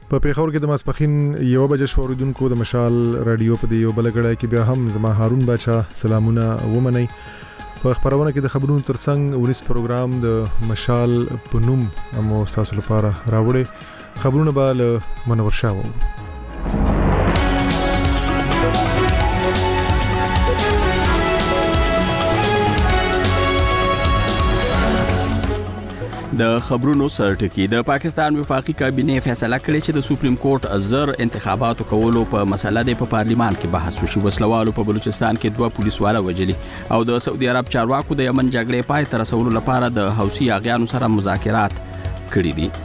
په پیښور کې د ماسپخین 1 بجې شوریدونکو د مشال رادیو په دی یو بلګړای کې بیا هم زما هارون بچا سلامونه ومني. په خبرونه کې د خبرونو ترڅنګ ونیس پروګرام د مشال پنوم مو تاسو لپاره راوړي. خبرونه به له منور شاو. د خبرونو سرټکی. د پاکستان وفاقي کابینه فیصله کړې چې د سپریم کورټ زر انتخاباتو کولو په مسله د پارلیمان کې بحث وشي. وسلوالو په بلوچستان کې 2 پولیسوال وژلي او د سعودي عرب چارواکو د یمن جګړې پای ته رسولو لپاره د حوثي اغیانو سره مذاکرات کړي دي.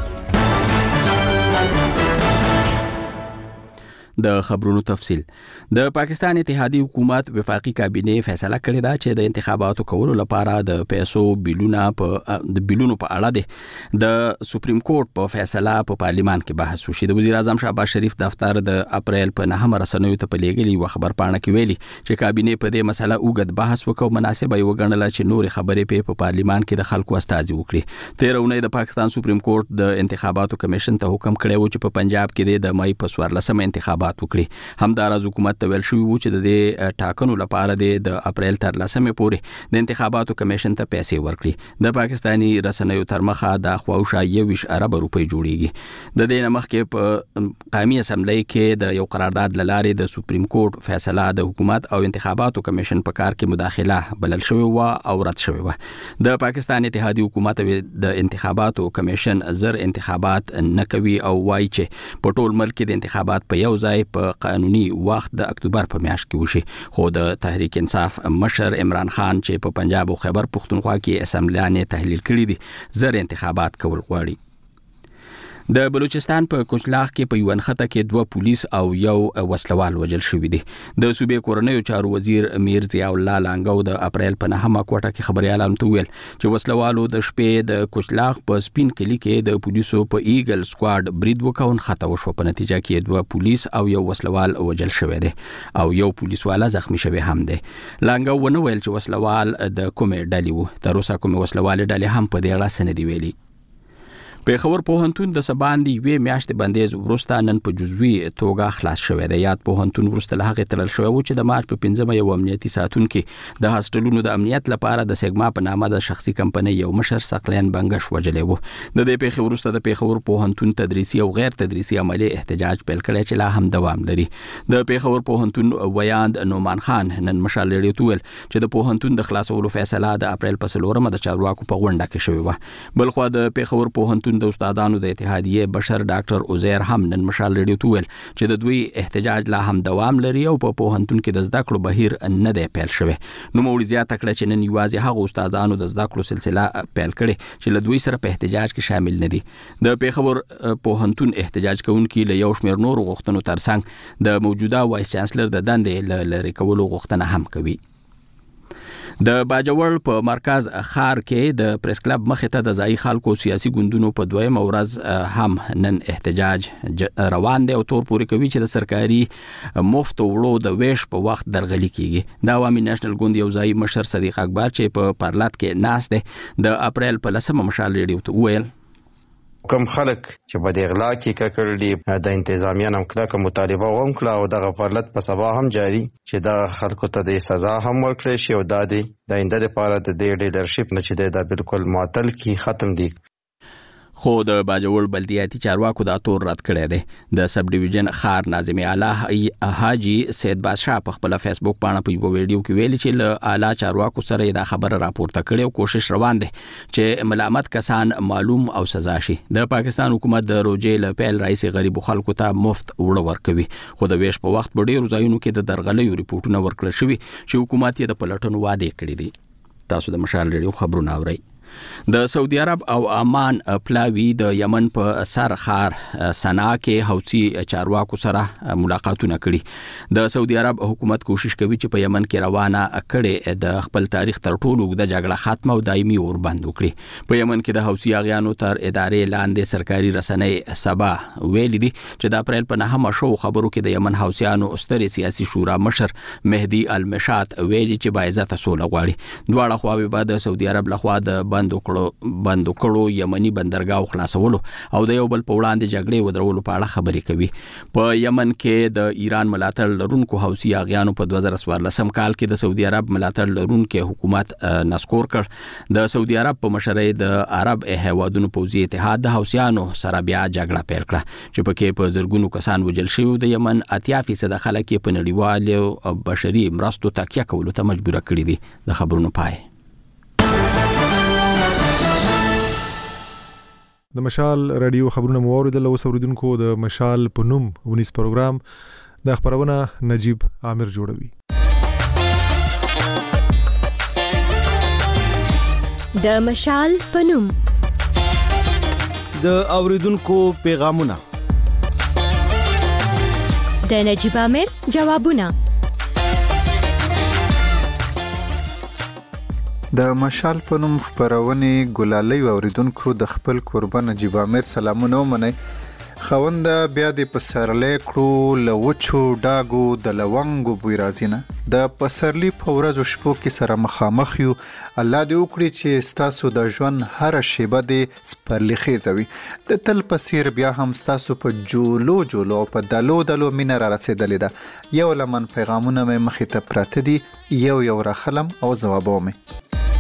د خبرونو تفصیل. د پاکستان اتحادی حکومت وفاقي کابینه فیصله کړې ده چې د انتخاباتو کولو لپاره د پیسو بیلونو په اړه د سپریم کورټ په فیصله په پارلیمان کې بحث وشي. د وزیر اعظم شهباز شریف دفتر د اپریل په 9 رسنیو ته په لېږلي خبر پاڼه کې ویلي چې کابینه په دې مسله اوږد بحث وکړ، مناسبه یې وګڼله چې نور خبرې په پارلیمان کې د خلکو استازي وکړي. 13 اونۍ د پاکستان سپریم کورټ د انتخاباتو کمیشن ته حکم کړی و چې په پنجاب کې د مئی په 14 انتخابات وکړي. همداراز حکومت ته ویل شوی و چې د دې ټاکنو لپاره د اپریل تر 10 پورې د انتخاباتو کمیشن ته پیسې ورکړي. د پاکستاني رسنیو تر مخه د خواوشا 21 ارب روپۍ جوړیږي. د دې مخکې په قومي اسمبلی کې د یو قرارداد لارې د سپریم کورټ فیصله د حکومت او انتخاباتو کمیشن په کار کې مداخله بلل شوی و او رد شوی و. د پاکستان اتحادی حکومت د انتخاباتو کمیشن زر انتخابات نه کوي او وایي چې په ټول ملک کې د انتخابات په یو ځای په قانوني وخت د اکتوبر په میاشت کې وشي. خو د تحریک انصاف مشر عمران خان چې په پنجاب او خیبر پختونخوا کې اسمبلیانې تحلیل کړي دي زر انتخابات کول غواړي. د بلوچستان په کوچلاغ کې په یو نښته کې 2 پولیس او یو وسلوال وژل شوی دي. د صوبې کورنیو چارو وزیر امیر ضیاء الله لانګو د اپریل په 9 کوټه کې خبريالانو ته ویل چې وسلوالو د شپې د کوچلاغ په سپین کلی کې د پولیسو په ایګل سکواډ برید وکاون خطا وشو. په نتیجه کې 2 پولیس او یو وسلوال وژل شوی دي او یو پولیسواله زخمی شوی هم دی. لانګو ونه ویل چې وسلوال د کومې ډلې وو. تر اوسه کومې وسلوال ډلې هم په دې اړه څه نه دی ویلي. پیښور پوهنتون د سباندې 2 میاشتې بندیز وروسته نن په جزوي توګه خلاص شوی دی. یاد پوهنتون وروسته له هغه تړل شوی و چې د مارچ په 15 یو امنیتي ساتونکو د هاستلونو د امنیت لپاره د سیګما په نامه د شخصي کمپنۍ یو مشر سقلین بنگش وجلې و. د دې پیښې وروسته د پیښور پوهنتون تدریسي او غیر تدریسي عملی احتجاج پیل کړی چې لا هم دوام لري. د پیښور پوهنتون ویاند نومان خان نن مشال لري تول چې د پوهنتون د خلاصولو فیصله د اپریل په 4 د چارواکو په غونډه کې شوی و. بلخو د پیښور پوهنتون د استادانو د اتحادیه بشر ډاکټر عزیر هم نن مشال لري تول چې د دوی احتجاج لا هم دوام لري او په پوهنتون کې د زده کړو بهیر نه دی پیل شوی. نو مولوی زیاته کړه چې نن یوازې هغه استادانو د زده کړو سلسله پیل کړي چې له دوی سره په احتجاج کې شامل نه دي. د پیښور پوهنتون احتجاج کوونکي له یو شمېر نور غوښتنو ترڅنګ د موجوده وایس چانسلر د دندې لری کولو غوښتنه هم کوي. د باجوړ په مرکز خار کې د پریس کلب مخې ته د ځای خلکو سیاسي ګوندونو په 2 ورځ هم نن احتجاج روان دی او تور پورې کوي چې د سرکاري مفت وړو د ویش په وخت درغلي کیږي. د عوامي نېشنل ګوند یو ځای مشر صدیق اکبر چې په پارلات کې ناس دی د اپریل په 10 مشال ریډیو ته ویل کوم خلک چې په دې اغلا کې کړي د انتظامیه نم کله مطالبه وکړه او د غفلت په سبا هم جاری چې دا خلکو ته د سزا هم ورکړي شي او د آینده لپاره د دې لیدرشپ نه چې دا بالکل معطل کی ختم دي. خو د باجوړ بلدیاتي چارواکو دا تور رد کړی دی. د سب ډیویژن خار ناظم اعلی حاجی سید بادشاہ په خپل فیسبوک باندې په یو ویډیو کې ویلي چې له اعلی چارواکو سره دا خبره راپورته کړي او کوشش روان دي چې ملامت کسان معلوم او سزا شي. د پاکستان حکومت د روجې له پیل رئیس غریب خلکو ته مفت وړ ورکوي. خو د ویش په وخت په ډیرو ځایونو کې د درغلیو ریپورتونه ورکړل شوي چې حکومت یې د پلټنو وعده کړې دي. تاسو د مشال ریډیو خبرونه اورئ. د سعودي عرب او عمان پلاوی د یمن په سر خار سنا کې حوثي چارواکو سره ملاقاتونه کړي. د سعودي عرب حکومت کوشش کوي چې په یمن کې روانه کړي د خپل تاریخ تر ټولو د جګړه ختمه او دایمي اور بند وکړي. په یمن کې د حوثي اغیانو تر ادارې لاندې سرکاري رسنۍ سبا ویل دي چې د اپریل په 9 شو خبرو کې د یمن حوثیانو استری سیاسي شورا مشر مهدی المشات ویلي چې باعزته سوله غواړي. دواړه خواوې بعد د سعودي عرب لخوا د بند کړو یمني بندرګاه خلاصولو او د یو بل په وړاندې جګړې ودرولو په اړه خبرې کوي. په یمن کې د ایران ملاتړ لرونکو حوثي اغیانو په 2014 کال کې د سعودي عرب ملاتړ لرونکو حکومت نسکور کړ. د سعودي عرب په مشرۍ د عرب هیوادونو پوځي اتحاد د حوثیانو سره بیا جګړه پیل کړه چې پکې په زرګونو کسان وژل شوي. د یمن 80% خلک په نړیوالو بشري مرستو تکیه کولو ته مجبور کړي دي. د خبرونو پای. د مشال رادیو خبرونه موریدل او اوریدونکو د مشال په نوم ونیس پروګرام د خبرونه نجیب عامر جوړوي. د مشال په نوم د اوریدونکو پیغامونه، د نجیب عامر جوابونه. د مشال په نوم خبرونه ګلالي اوریدونکو د خپل قربان نجیب عامر سلامونه ومني. خوند بیا د پسرلې کړو لوچو ډاګو د لونګو بوی رازینه د پسرلی په ورځو شپو کې سره مخامخ یو. الله دې وکړي چې ستاسو د ژوند هر شیبه دې سپرلی خیزوي. د تل پسیر بیا هم ستاسو په جولو او په دلو مینه را رسیدلې ده. یو لمن پیغامونه مې مخې ته پراته دي، یو راخلم او ځوابو مې.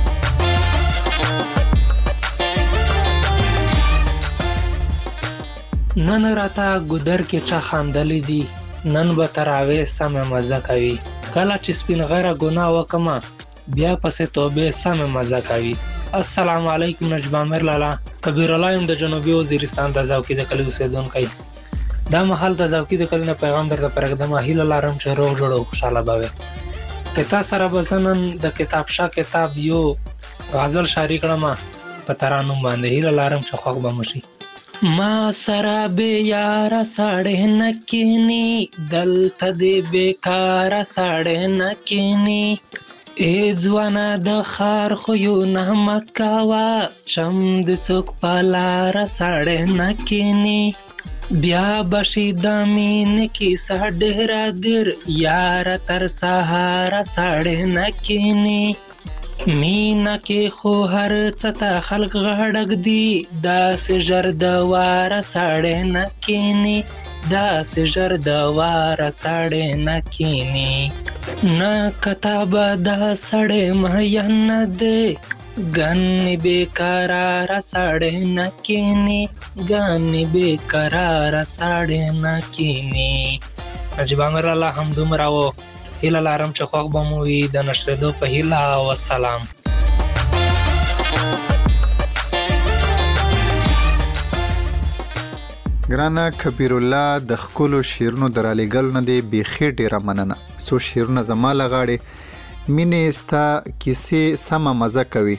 نن راته ګودر کې چا خاندلې دي، نن به تراوې سمه مزه کوي. کله چې سپین غره ګناه وکما بیا پسې توبه سمه مزه کوي. السلام علیکم نجیب عامر لالا. کبیر الله ام د جنوبي وزیرستان د زاوکی د کلی اوسیدونکی. دا محل د زاوکی د کلی نه پیغام درته پرېږدم. هیله لرم چې روغ جوړ او خوشاله به وي. کتا سره بزنن د کتاب شاه کتاب یو غزل شاری کړم په ترانوم باندې. هیله لرم چې خوښ به مشي. ما سره به یارا ساړه نکینی، دلته دې بیکارا ساړه نکینی. ای ځوانا د خار خو یو نحمت کاوا، چم د څوک پلارا ساړه نکینی. بیا بشي د مين کې ساډه دیر یارا تر سهارا ساړه نکینی. مینا کې خو هر څه ته خلق غړګ دی، داسې ژر د واره ساړې نه کینی، داسې ژر د واره ساړې نه کینی. نه کتابه دا سړې مهین نه دی، ګنې بېقراره ساړې نه کینی، ګنې بېقراره ساړې نه کینی. نجیب عامر الله هم دومره و. هیله لرم چې خوښ به مو وي. د نشریدو په هیله او سلام. ګرانه کبیر الله د خپل شیرونو درالېګل نه دی بیخي ډیره مننه. سو شیرونه زما لغاړي مینې ستا کیسې سمه مزه کوي،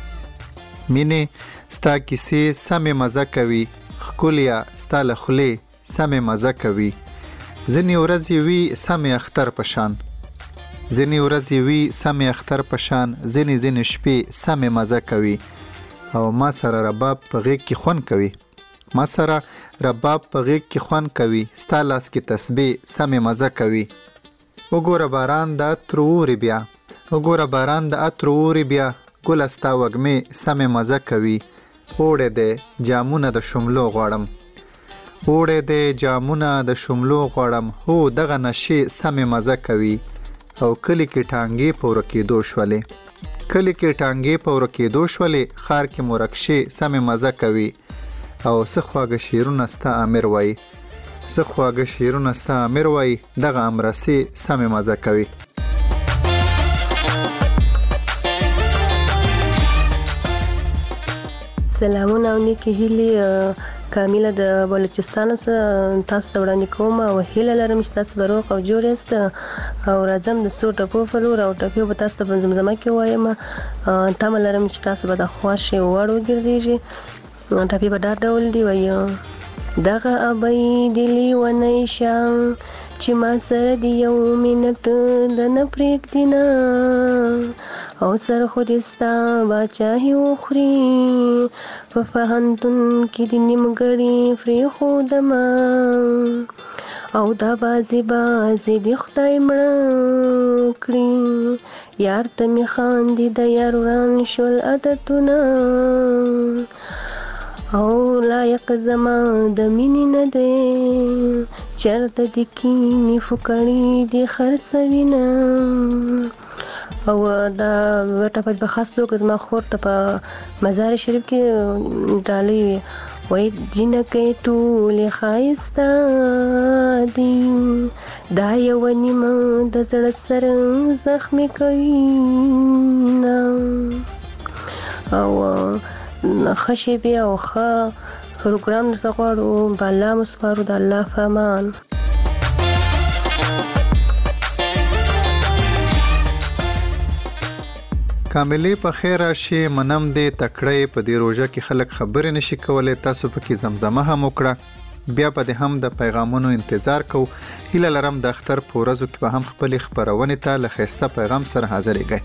مینې ستا کیسې سمه مزه کوي، خکولیا ستا له خولې سمه مزه کوي. ځینې ورځې وي سمه اختر پشان، ځینې ورځې وي سمې اختر پشان، ځینې شپې سمې مزه کوي. او ما سره رباب په غیږ کې خوند کوي، ما سره رباب په غیږ کې خوند کوي، ستا لاس کې تسبیح سمې مزه کوي. وګوره باران د عطرو اوري بیا، وګوره باران د عطرو اوري بیا، ګله ستا وږمې سمې مزه کوي. اوړی دی جامونه د شملو غواړم، اوړی دی جامونه د شملو غواړم، هو دغه نشې سمې مزه کوي. او کلی کې ټانګې په ورکېدو شولې، کلی کې ټانګې په ورکېدو شولې، خار کې مرکشې سمې مزه کوي. او څه خواږه شیرونه ستا امیر وایي، څه خواږه شیرونه ستا امیر وایي، دغه امرسې سمې مزه کوي. سلامونه او نیکې هیلې کامیله د بلوچستان څخه تاسو ته وړاندې کوم او هیله لرم چې تاسو به روغ او جوړ یاست. او راځم د څو ټپو په لور او ټپې به تاسو ته په زمزمه کې وایم. تمه لرم چې تاسو به د خوښې وړ وګرځېږي. ټپې په دا ډول دی وایي: دغه ابۍ دې لیونی شه چې ما سره دې یو منټ د نه پرېږدي نه، او سر خو دې ستا باچاهي وخوري، په پوهنتون کې دې نیمګړي پرېښودمه، او دا بازي دې خدای مړه کړي، یار ته می خاندي د یار وران شول عادتونه او لایق زما د مینې نه دی چرته د کینې فکړې دي خرڅوینه او دا ټپه په خاص توګه زما خور ته په مزار شریف کې ډالۍ وي وای جنکې ټولې ښایسته دي دا یو نیمه د زړه سره زخمي کوي او ښه شیبې او ښه پروګرام درڅه غواړو په الله مو سپارو د الله په امان. کاملې په خیر راشي منم دې تکړه په دې روژه کې خلک خبرې نشي کولای تاسو پکې زمزمه هم وکړه بیا په دې هم د پیغامونو انتظار کو هیله لرم د اختر په ورځو کې به هم خپل خبرونه ته له خسته پیغام سره حاضرېږئ.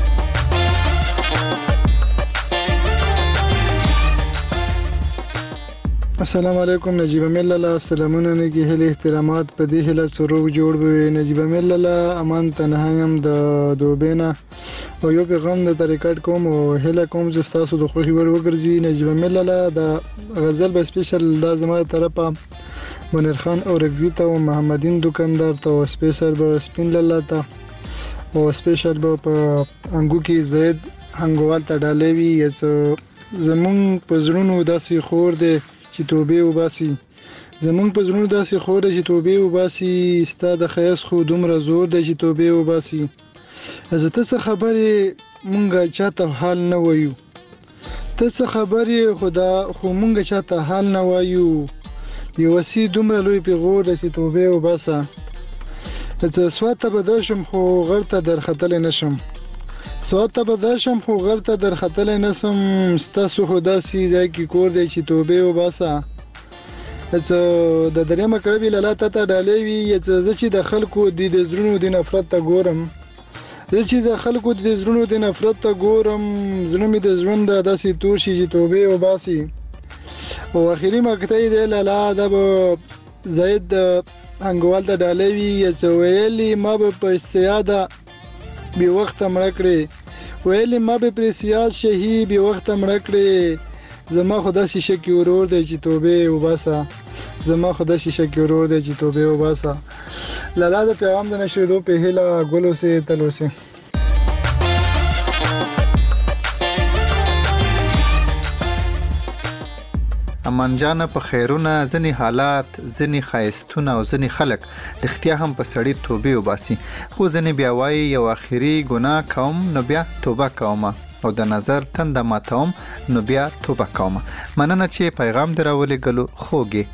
السلام علیکم نجیب مللا سلامونه نگی هل احترامات په دې هله سروغ جوړ به نجیب مللا امان تنهایم د دوبینا او یو پیغام د طریقات کوم او هله کوم چې تاسو د خوخي ور وګرځي نجیب مللا د غزل به سپیشل د زموږ طرفه منیر خان او رغزی ته او محمدین دکاندار ته او سپیشل به سپین لاله ته او سپیشل به په انګو کې زید هنګوال ته ډالوي زمون په زړونو داسې خور دی چې توبه وباسي زمون په زړونو داسې خور دی چې توبه وباسي ستاد خیس خو دومره زور دی چې توبه وباسي زه ته څه خبرې مونږه چاته حال نه وایو ته څه خبرې خدا خو مونږه چاته حال نه وایو یو وسی دومره لوی پیغور دی چې توبه وباسه زه سواته بدشم خو غرته درختل نشم سواته بدشم خو غرته درختل نشم ستاسو خداسي ځای کې کور دی چې توبه وباسه زه د درېمه کړبي لاله ته ډالوي زه چې د خلکو د زړونو د نفرت ته ګورم زه چې د خلکو د زړونو د نفرت ته ګورم زړه مې د ژوند داسې تور شي چې توبه وباسي او اخیری مقطع دی لاله د زید انګوال ته ډالوي ویلي ما به په سیاده بی وخت مړ کړې ویلي ما به پر سیاد شهي بی وخت مړ کړې زما خدا شیشه کې ورور دی چې توبه وباسه زما خدا شیشه کې ورور دی چې توبه وباسه لاله د پیغام د نشریدو په هیله ګلو سه تلو سه امان جان په خیرونه ځنی حالات ځنی خایستونه او ځنی خلک اختیا هم په سړی توبه وباسي خو ځنی بیا وای یو اخیری ګناه کوم نو بیا توبه کوم او د نظر تند ماتوم نو بیا توبه کوم مننه چې پیغام دراولې ګلو خوږي.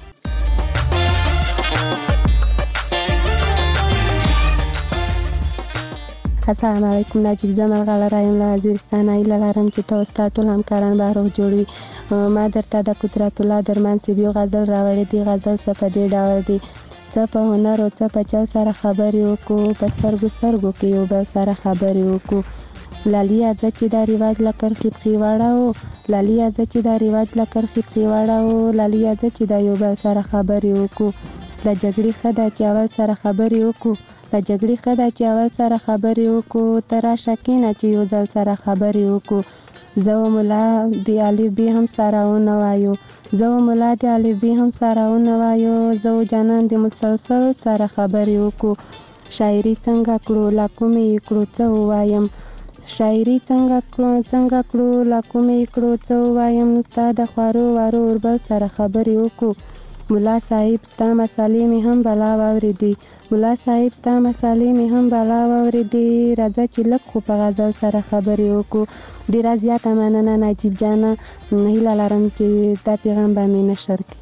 السلام علیکم نجیب زمل غلرایم له وزیرستان ایله لرم چې تاسو ټول همکاران به روغ جوړوي ما درته د قدرت الله درمان سیبیو غزل راوړې دی غزل څه په دې ډول دی څه په هنر او څه په چل سره خبرې وکړو په سترګو کې یو بل سره خبرې وکړو لالیا ځکه چې دا رواج لکر خپخي واړو لالیا ځکه چې دا رواج لکر خپخي واړو لالیا ځکه چې دا یو بل سره خبرې وکړو د جګړې خدا چې اول سره خبرې وکړو د جګړې خدا چې اول سره خبرې وکړو تر شکینه چې یو ځل سره خبرې وکړو زه مولا دی الف بی هم سره ونوایو زه مولا دی الف بی هم سره ونوایو زه جانان دی مسلسل سره خبرې وکړو شاعري څنګه کړو لکومې کړو څه وایم شاعري څنګه کړو لکومې کړو څه وایم استاد خوارو وارو وربل سره خبرې وکړو مولا صاحب ستا مسالې مې هم بلا واورېدې مولا صاحب ستا مسالې مې هم بلا واورېدې راځه چې لږ خو په غزل سره خبرې وکړو ډېره زیاته مننه نجیب جانه هیله لرم چې دا پیغام به مې نشر کړي.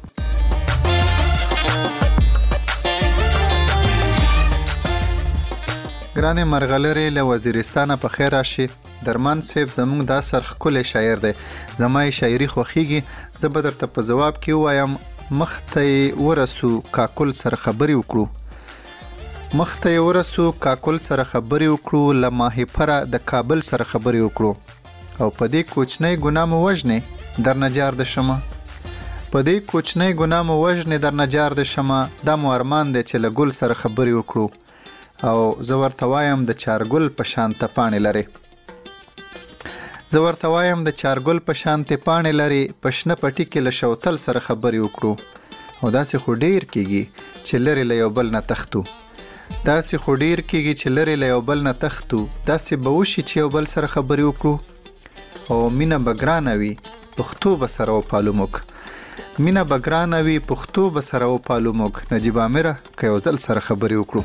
ګرانې مرغلرې له وزیرستانه په خیر راشي درمان صاحب زموږ دا سرخکل شاعر دی زما شاعري خوخیږي زه به درته په جواب کې وایم مخته ورسو کاکل سره خبرې وکړو مخته ورسو کاکل سره خبرې وکړو لماهی پره د کابل سره خبرې وکړو او په دې کوچنی ګناه مو وژنې در نجار د شمه په دې کوچنی ګناه مو وژنې در نجار د شمه دا مو ارمان دی چې له ګل سره خبرې وکړو او زه ورته وایم د چارګل په شانته پاڼې لري. زه ورته وایم د چارګل په شانتې پاڼې لري، په شنه پټي کې له شوتل سره خبرې وکړو. او داسې خو ډیر کېږي چې لرې له یو بل نه تښتو. داسې خو ډیر کېږي چې لرې له یو بل نه تښتو. داسې به وشي چې یو بل سره خبرې وکړو. او مینه به ګرانه وي، پښتو به سره وپالو موږ. مینه به ګرانه وي، پښتو به سره وپالو موږ. نجیب عامره که یو ځل سره خبرې وکړو.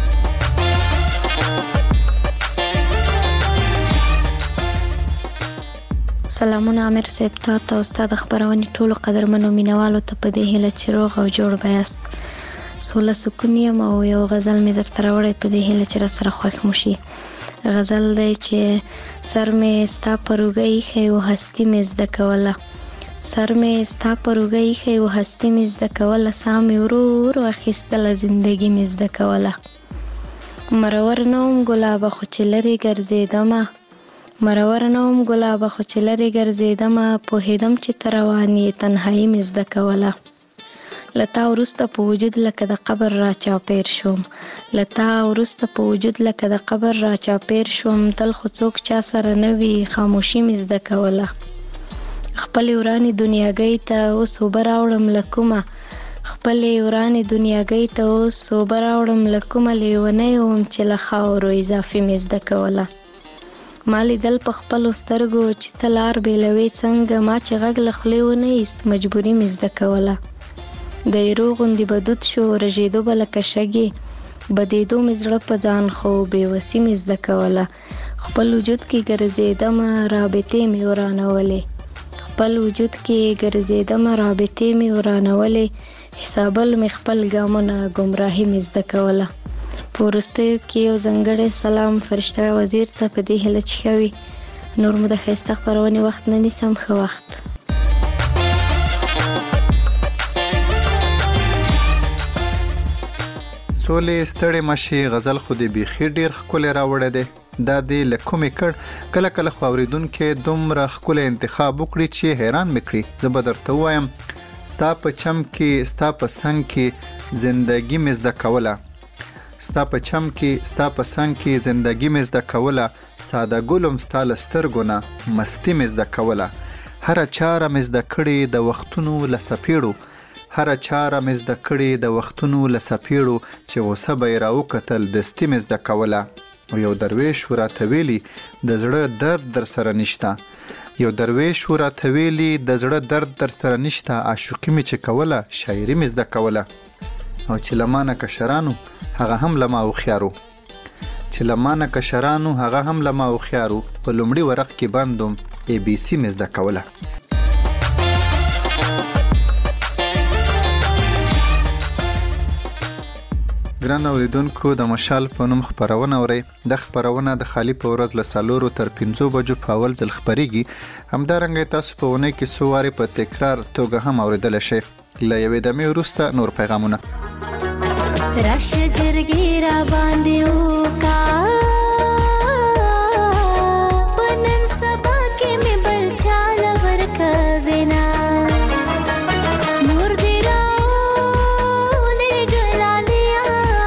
سلامونه عامر صاحب ته او استاد خبرونې ټولو قدرمنو مینوالو ته په دې هیله چې روغ او جوړ بیاست. سوله سکون یم او یو غزل مې درته راوړی په دې هیله چې را سره خوښ مو شي. غزل دی چې سر مې ستا په روږه ایښی و هستي مې زده کوله. سر مې ستا په روږه ایښی و هستي مې زده کوله. ساه مې ورو ورو اخیستله زندګي مې زده کوله. مرور نه وم ګلابه خو چې لرې ګرځېدمه. مرور نه وم ګلابه خو چې لرې ګرځېدمه. پوهېدم چې ته روان یې تنهایي مې زده کوله. له تا وروسته په وجود لکه د قبر را چاپېر شوم. له تا وروسته په وجود لکه د قبر را چاپېر شوم. تل خو څوک چا سره نه وي خاموشي مې زده کوله. خپلې ورانې دنیاګۍ ته اوس اوبه راوړم له کومه. خپلې ورانې دنیاګۍ ته اوس اوبه راوړم له کومه. لیونی وم چې له خاورو اضافي مې زده کوله. ما لیدل په خپلو سترګو چې ته لار بیلوې څنګه. ما چې غږ له خولې ونه ایست مجبوري مې زده کوله. د ایرو غوندې به دود شو رژېدو به لکه شګې. بدېدو مې زړه په ځان خو بېوسي مې زده کوله. خپل وجود کې ګرځېدمه رابطې مې ورانولې. خپل وجود کې ګرځېدمه رابطې مې ورانولې. حسابل مې خپل ګامونه ګمراهي مې زده کوله. په وروستیو کې یو ځانګړی سلام فرشته وزیر ته په دې هیله چې ښه وي. نور مو د ښایسته خپرونې وخت نه نیسم. ښه وخت. سولې ستړې مشي غزل خو دې بیخي ډېر ښکلی راوړی دی. دا دې له کومې کړ. کله کله خو اورېدونکي دومره ښکلی انتخاب وکړي چې حیران مې کړي. زه به درته ووایم ستا په چم کې ستا په څنګ کې زندګي مې زده کوله. ستا په چم کې ستا په څنګ کې زندګي مې زده کوله. ساده ګلم ستا له سترګو نه مستي مې زده کوله. هره چاره مې زده کړې د وختونو له څپېړو. هره چاره مې زده کړې د وختونو له څپېړو. چې غوسه به یې راوکتل دستي مې زده کوله. او یو درویش راته ویلي د زړه درد در سره نشته. یو درویش راته ویلي د زړه درد در سره نشته. عاشقي مې چې کوله شاعري مې زده کوله. او چې لمانه کشرانو هغه هم لما هوښیارو. چې لمانه کشرانو هغه هم لما هوښیارو. په لومړي ورق کې بندوم ABC مې زده کوله. ګران اوریدونکو د مشال په نوم خپرونه اورئ. د خپرونه د خالی په ورځ له 4 تر 5 بجو په اول ځل خپریږي. همدارنګه تاسو په ونې کې څو وارې په تکرار توګه هم اوریدلی شئ. له یوې دمې وروسته نور پیغامونه. راشه جرګې را باندې وکا پنن سبا کې مې بل چال ورکوینا. نور دی راولې ګلالیا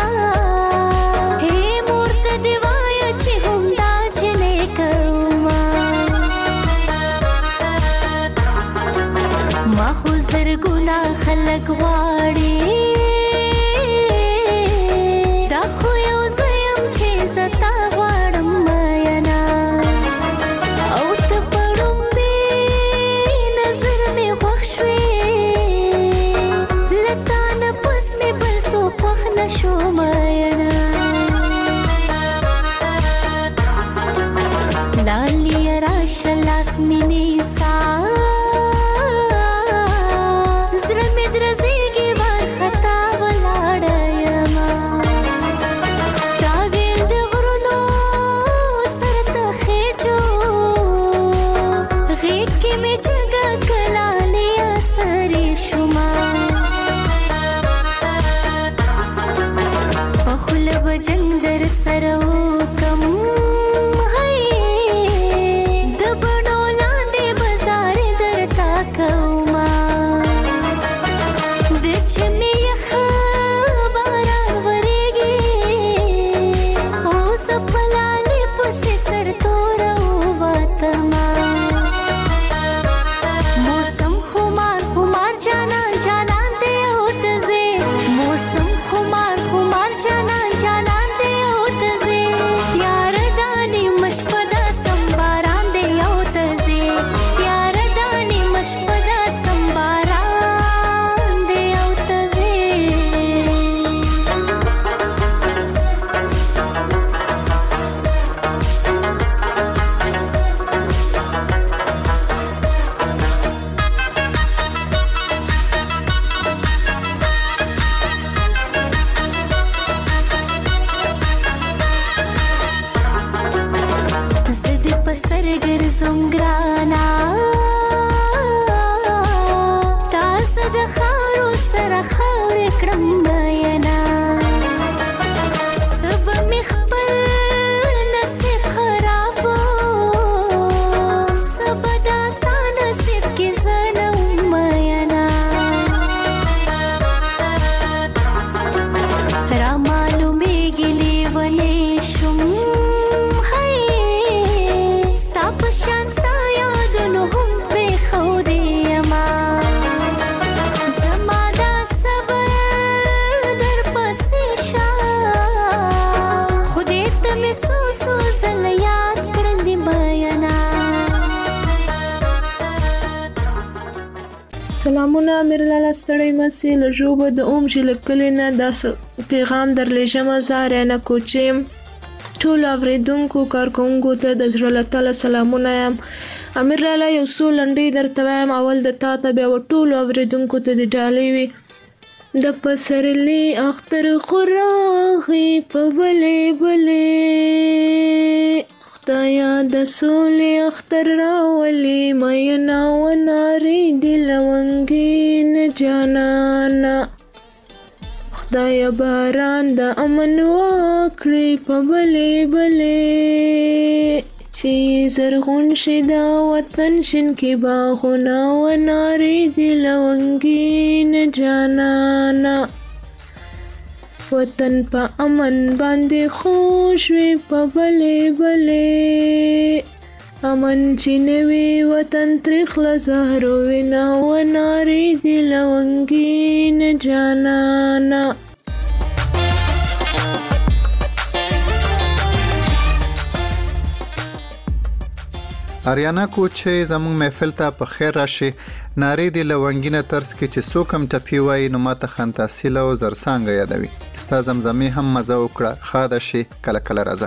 هی مورته دی وایه چې هم دا جنې کوما. ما خو زرګونه خلک غواړي سلامونه امیر لاله ستړی مسی له ژوبه د اوم چې لکلی نه داس پیغام درلیږم زاره نه کوچیم ټول اوریدونکو کارکونکو ته د زړه له تله سلامونه یم. امیر لاله یو څو لنډۍ درته وایم، اول د تا ته بیا ټولو اوریدونکو ته د ډالۍ وي. د پسرلی اختر خوراغي په بلې بلې خدایا د سولې اختر راولي مینا وناري د لونګین جانانا خدایا باران د امن واکړي په بلې بلې چې زرغون شي دا وطن شین کې باغونه وناري د لونګین جانانا وطن په امن باندې خوش وي په بلې بلې امن چې نوي وطن ترخله زهرو وینا وناري د لونګین جانانا. اریانا کوچې زموږ محفل ته په خیر راشي. ناری دی لونګینه طرز کې چې څوک هم ټپی وای نو ماته خنتاسیله او زرسانګه یادوي. ستا زمزمې هم مزه وکړه خاده شي کله کله راځه.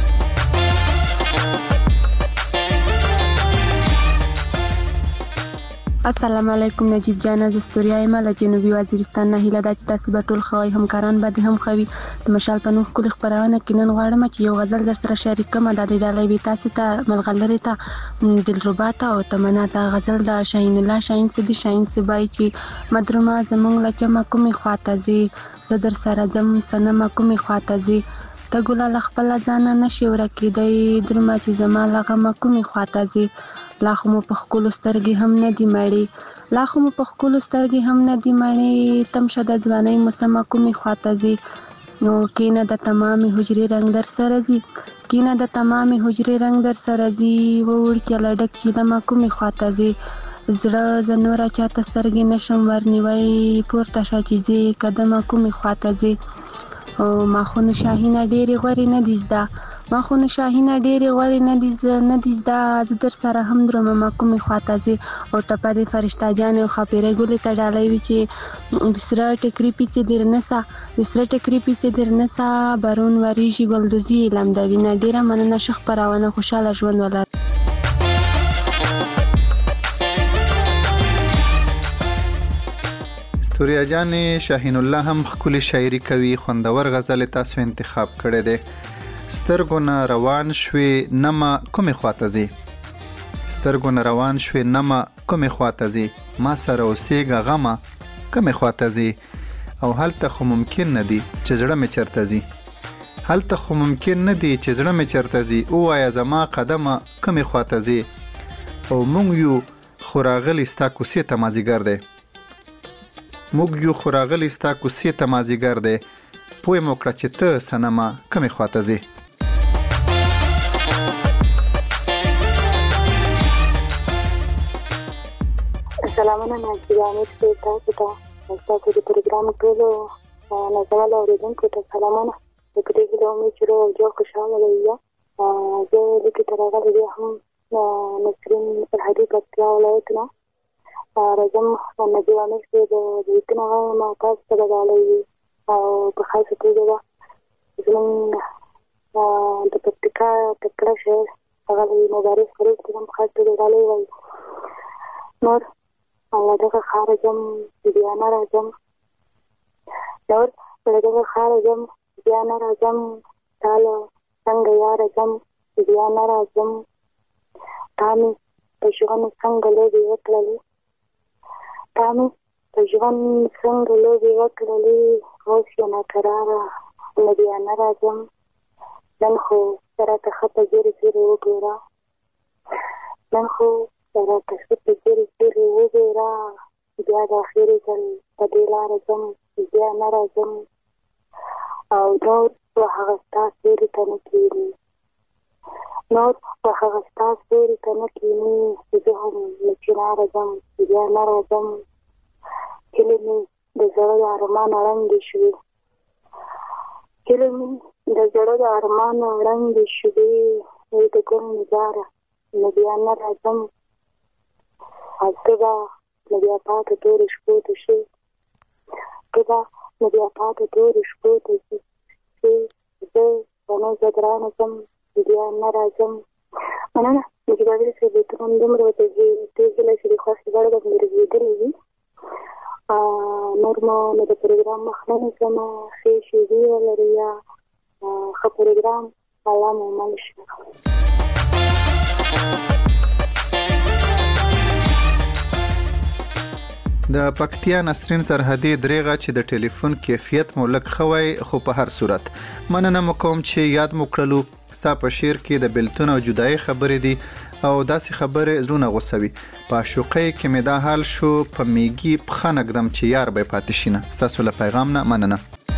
السلام علیکم نجیب جان، از استوریا یم له جنوبي وزیرستان نه. هیله ده چې تاسو به ټول ښه وئ، همکاران به دې هم ښه وي. د مشال په نوم ښکلې خپرونه کې نن غواړم چې یو غزل در سره شریک کړم. دا د ډالۍ وي تاسو ته، ملغلرې ته، دلربا ته او تمنا ته. غزل د شاهین الله شاهین صدی شاهین صبای چې مدرمه زمونږ له چمه کومې خواته ځي، زه در سره ځم صنمه کومې خواته ځي، ته ګله له خپله ځانه نشي ورکېدی، درومه چې زما له غمه کومې خواته ځي. لا خو مو په ښکلو سترګې هم نه دي مړې، لا خو مو په ښکلو سترګې هم نه دي مړې، تم شه د ځوانۍ موسمه کومې خواته ځي. نو کینه د تمامې حجرې رنګ در سره ځي، کینه د تمامې حجرې رنګ در سره ځي، وړکیه له ډک چیلمه کومې خواته ځي. زړه زه نوره چاته سترګې نشم ورنیوی، پورته شه چې ځې قدمه کومې خواته ځي. ماخونو شاهینه ډېرې غورې نه دي زده، ماخونو شاهینه ډېرې غورې نه دي زده، زه در سره هم درومه کومې خواته ځي. او ټپه دې فرشته جانې او ښاپیرۍ ګلې ته ډالۍ وي چې د سره ټکري پیڅې دې رنسه، د سره ټکري پیڅې دې رنسه، بارون وریږي ګلدوزي یې لمدوینه. ډېره مننه ښه خپرونه، خوشحاله ژوند ولره. استوریا جانې شاهین الله هم ښکلې شاعري کوي. خوندور غزل تاسو انتخاب کړی دی. سترګو نه روان شوې نمه کومې خواته ځي، سترګو نه روان شوې نمه کومې خواته ځي، ما سره اوسېږه غمه کومې خواته ځي. او هلته خو ممکن نه دي چې زړه مې چرته ځي، هلته خو ممکن نه دي چې زړه مې چرته ځي، ووایه زما قدمه کومې خواته ځي. او موږ یو خو راغلی ستا کوڅې ته مازدیګر دی، موږ یو خو راغلی ستا کوڅې ته مازدیګر دی، پوه مو کړه چې ته صنمه کومې خواته ځې. سلامونه ناجیه امید صاحب، تاسو ته ستاسو د پروګرام ټولو نازولو اورېدونکو ته سلامونه. د په دې هیله امید چې روغ جوړ خوشحاله به وي. زه لیکې ته راغلی بیا هم نسرین الهادي پکتیا ولایت نه راځم. ناجیه امید صاحب لیکنه وایم تاسو ته به ډالۍ وي او په خاصه توګه به زموږ د پکتیکا تکړه شاعر ښاغلی مبارز فرید ته هم خاص توګه ډالۍ وایي. نور دغه ښاره ځم بیا نه راځم، نور دغه ښاره ځم بیا نه راځم، تا له څنګه یاره ځم بیا نه راځم، تا مې په ژوند څنګه لوبې وکړلې، تا مې په ژوند څنګه لوبې وکړلې، اوس یې ناکراره نه بیا نه راځم، نن خو راته ښه په ځیرې ځیرې وګوره، نن خو راته ښه په ځیرې ځیرې وګوره، بیا د اخرې ځل په دې لاره ځم بیا نه راځم. او نور په هغه ستا سیوري ته نه کښېني، نور په هغه ستا سیوري ته نه کښېني، زه هم له چناره ځم بیا نه راځم. هیلې مې د زړه د ارمان ړنګې شوې، هیلې مې د زړه د ارمان ړنګې شوې، ای د ګل نګاره نه بیا نه راځم. او ته به نو بیا پاته تورې شپو ته شي کده نو بیا پاته تورې شپو ته شي زه نو زه ګرانه ځم بیا نه راځم مننه نجیب امیر صاحب بیتونه همدومره ورته دې هیله چې د خوښې وړ به مې رسېدلې وي نور مو نو د پروګرام مخ نه نیسم ښې شېبې ولري یا ښه پروګرام الله مو مل شي د پکتیا نسرین سرحدي دریغه چې د ټلیفون کیفیت مو لږ خوي خو په هر صورت مننه مو کوم چې یاد مو کړلو ستا په شعر کې د بیلتون او جدای خبرې دي او داسې خبرې زړونه غوسوي په عاشقۍ کې مې دا حال شو په میږي پخه نږدم چې یار به پاتې شي نه ستاسو له پیغام نه مننه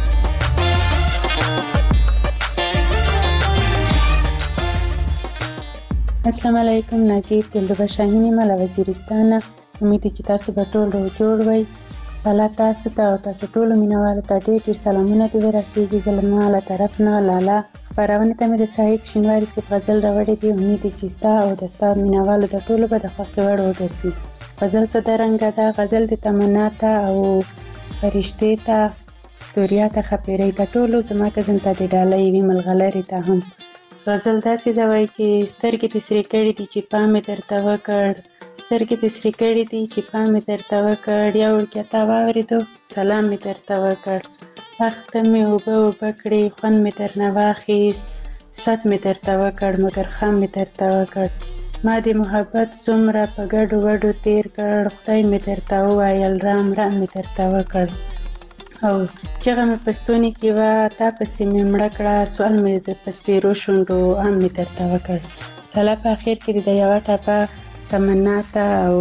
السلام علیکم نجیب دلربه شاهینی مله وزیرستان امید چې تاسو به ټول جوړ وئ الله تاسو ته او تاسو ټول مینوالو ته ډېر سلامونه دې ورسیږي زلمه له طرف نه لاله خبرونه ته مې د سعید شینواری صاحب غزل راوړې دي امید چې ستا او د ستا مینوالو د ټولو به د خوښې وړ وګرځي غزل څه درنګه ده غزل د تمنا ته او فرشتې ته ستوریا ته خپېرې ته ټولو زما کزن ته د ډالۍ وي ملغلرې ته هم غزل داسې ده وایي چې سترګې دې سرې کړې دي چې پام مې درته وکړ سترګې دې سرې کړې دي چې پام مې درته وکړ یا وړکیه تا واورېدو سلام مې درته وکړ وخته مې اوبه کړې خوند مې درنه واخیست ست مې درته وکړ مګر خم مې درته وکړ ما د محبت څومره په ګډو وډو تیر کړ خدای مې درته وویل رام مې درته وکړ او چغه مې په ستوني کې وه تا پسې مې مړه کړه سوال مې د په سپېرو شونډو ام مې درته وکړ لاله په اخر کې د یوه ټپه تمنا ته او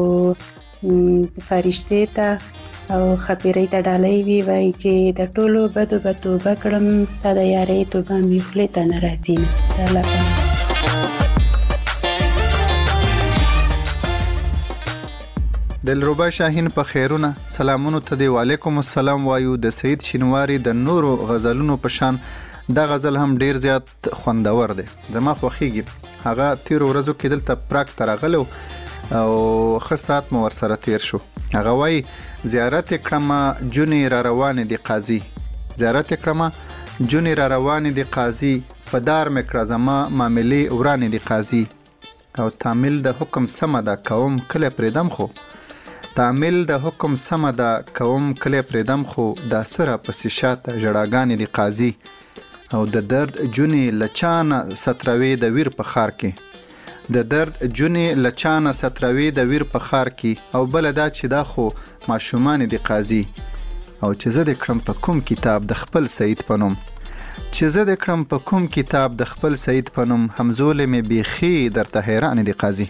فرشتې ته او خپېرې ته ډالۍ وي وایي چې د ټولو بدو به توبه کړم ستا د یارۍ توبه مې خولې ته نه راځي نه لاله دلربا شاهین په خیرونه سلامونو ته دی وعلیکم السلام وایو د سعید شینواری د نورو غزلونو په شان دا غزل هم ډیر زیات خوندور دی زما خوښیږي هغه تیر ورځو کې دلته پراک ترغلو او خاصات مو ورسره تیر شو هغه وای زیارت کړم جونې را روان دي قاضي زیارت کړم جونې را روان دي قاضي په دار مکړه زما معاملې وران دي قاضي او تعمیل د حکم سمدا کوم کله پردم خو تعمیل د حکم سمدا کوم کله پردم خو دا سره پسې شاته جړاګانې دي قاضي او د درد جونې لچانه ستروي د ویر په خار کې د درد جونې لچانه ستروي د ویر په خار کې او بل دا چې دا خو ماشومان دي قاضي او چې زه د کړم په کوم کتاب د خپل سید پنوم چې زه د کړم په کوم کتاب د خپل سید پنوم همزول مې بیخي درته حیران دي قاضي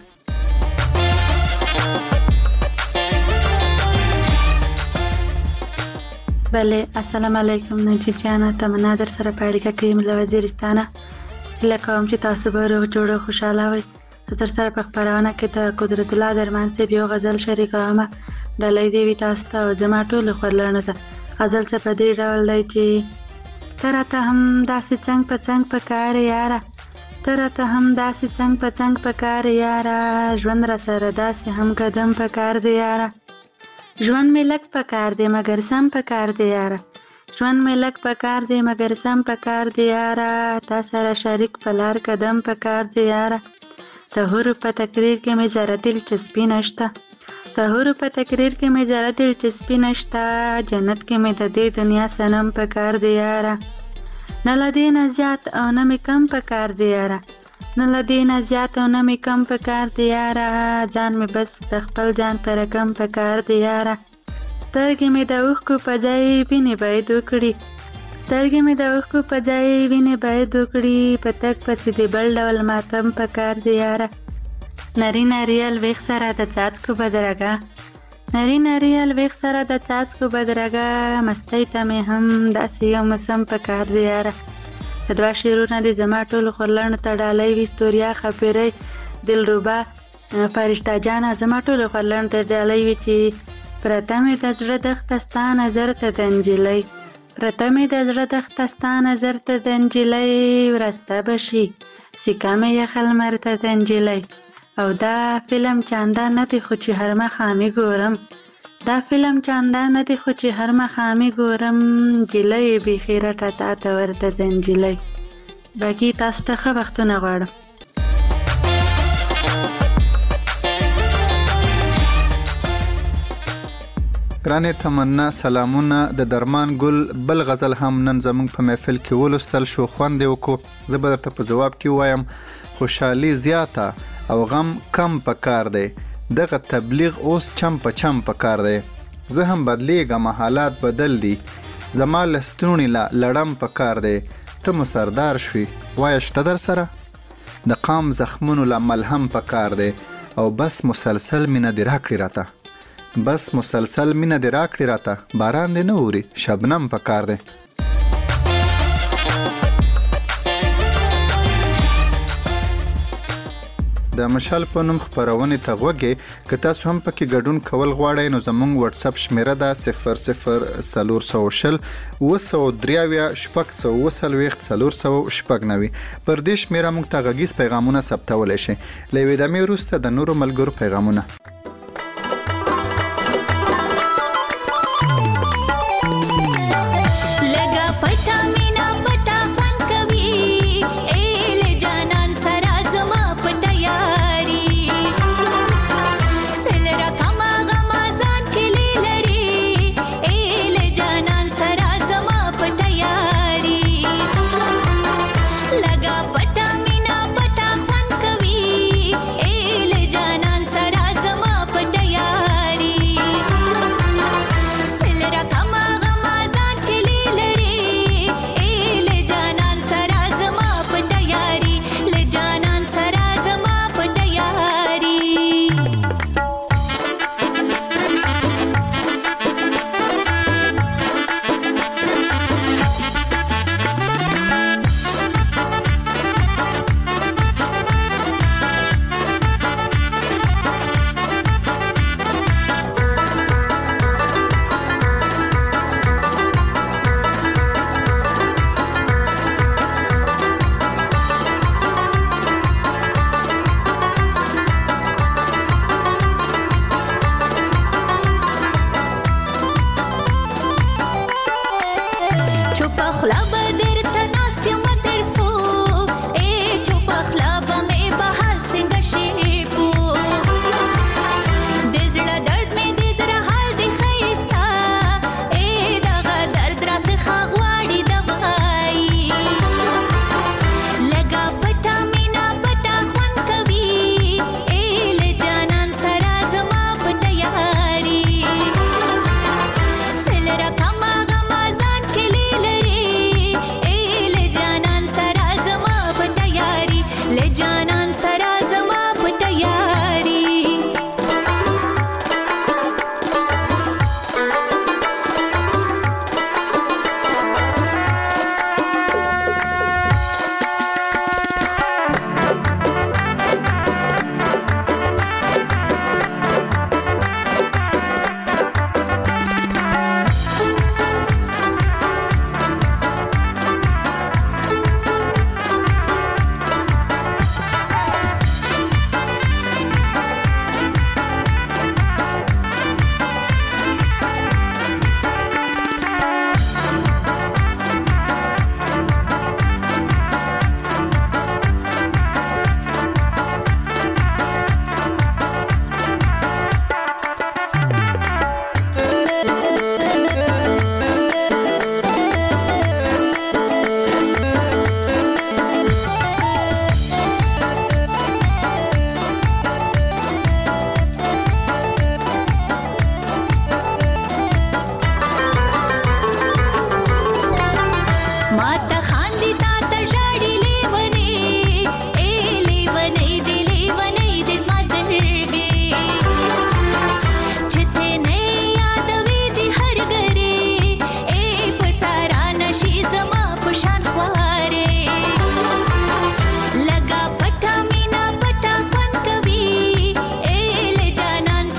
بله السلام علیکم نجیب جانه تمنا در سره په اړیکه کې یم له وزیرستانه هیله کوم چې تاسو به روغ جوړ او خوشحاله وئ در سره په خپرونه کې د قدرت الله درمان صاحب یو غزل شریکوم ډالۍ دې وي تاسو ته او زما ټولو خورلڼو ته غزل څه په دې ډول دی چې ته راته هم داسې څنګ په څنګ په کار یاره ته راته هم داسې څنګ په څنګ په کار یاره ژوند را سره داسې هم قدم په کار دی یاره ژوند مې لږ په کار دی مګر سم په کار دی یاره ژوند مې لږ په کار دی مګر سم په کار دی یاره تا سره شریک په لار قدم په کار دی یاره د هورو په تقریر کې مې ذره دلچسپي نشته د هورو په تقریر کې مې ذره دلچسپي نشته جنت کې مې د دې دنیا صنم په کار دی یاره نه له دې نه زیات او نه مې کم په کار دی یاره نه له دې نه زیات او نه مې کم په کار دی یاره ځان مې بس د خپل ځان په رقم په کار دی یاره سترګې مې د اوښکو په ځای وینې باید وکړي سترګې مې د اوښکو په ځای وینې باید وکړي په تګ پسې د بل ډول ماتم په کار دی یاره نري نري الویښ سره د څاڅکو بدرګه نري نري الویښ سره د څاڅکو بدرګه مستۍ ته مې هم داسې یو موسم په کار دی یاره د دوه شعرونه د زما ټولو خورلڼو ته ډالۍ وي ستوریا خپېرۍ دلربا فرشته جانه زما ټولو خورلڼو ته ډالۍ وي چې پرته مې د زړه دښته ستا نظر ته د نجلۍ پرته مې د زړه دښته ستا نظر ته د نجلۍ ورسته به شي سیکه مې یخه لمر ته د نجلۍ او دا فلم چندان نه دی خو چې هر مخامې ګورم دا فلم چندانه دی خو چې هر مخامې ګورم نجلۍ بیخي رټه تا ته ورته ده نجلۍ. باقي تاسو ته ښه وختونه غواړم. ګرانې تمنا سلامونه. د درمان ګل بل غزل هم نن زموږ په محفل کې ولوستل شو، خوند یې وکړو. زه به درته په جواب کې وایم خوشحالي زیاته او غم کم پکار دی، دغه تبلیغ اوس چم په چم پکار دی. زه هم بدلیږم حالات بدل دي، زما لستونی لا لړم پکار دی. ته مو سردار شوي وایه شته در سره، د قام زخمونو لا ملهم پکار دی. او بس مسلسل مینه دې راکړي راته، بس مسلسل مینه دې راکړي راته، باران دې نه اوري شبنم پکار دی. د مشال په نوم خپرونې ته غوږی که تاسو هم پکې ګډون کول غواړئ نو زموږ واتس اپ شمیره ده 004040 203 490 پر دې شمیره موږ ته غږیز پیغامونه ثبتولی شئ. له یوې دمې وروسته د نورو ملګرو پیغامونه.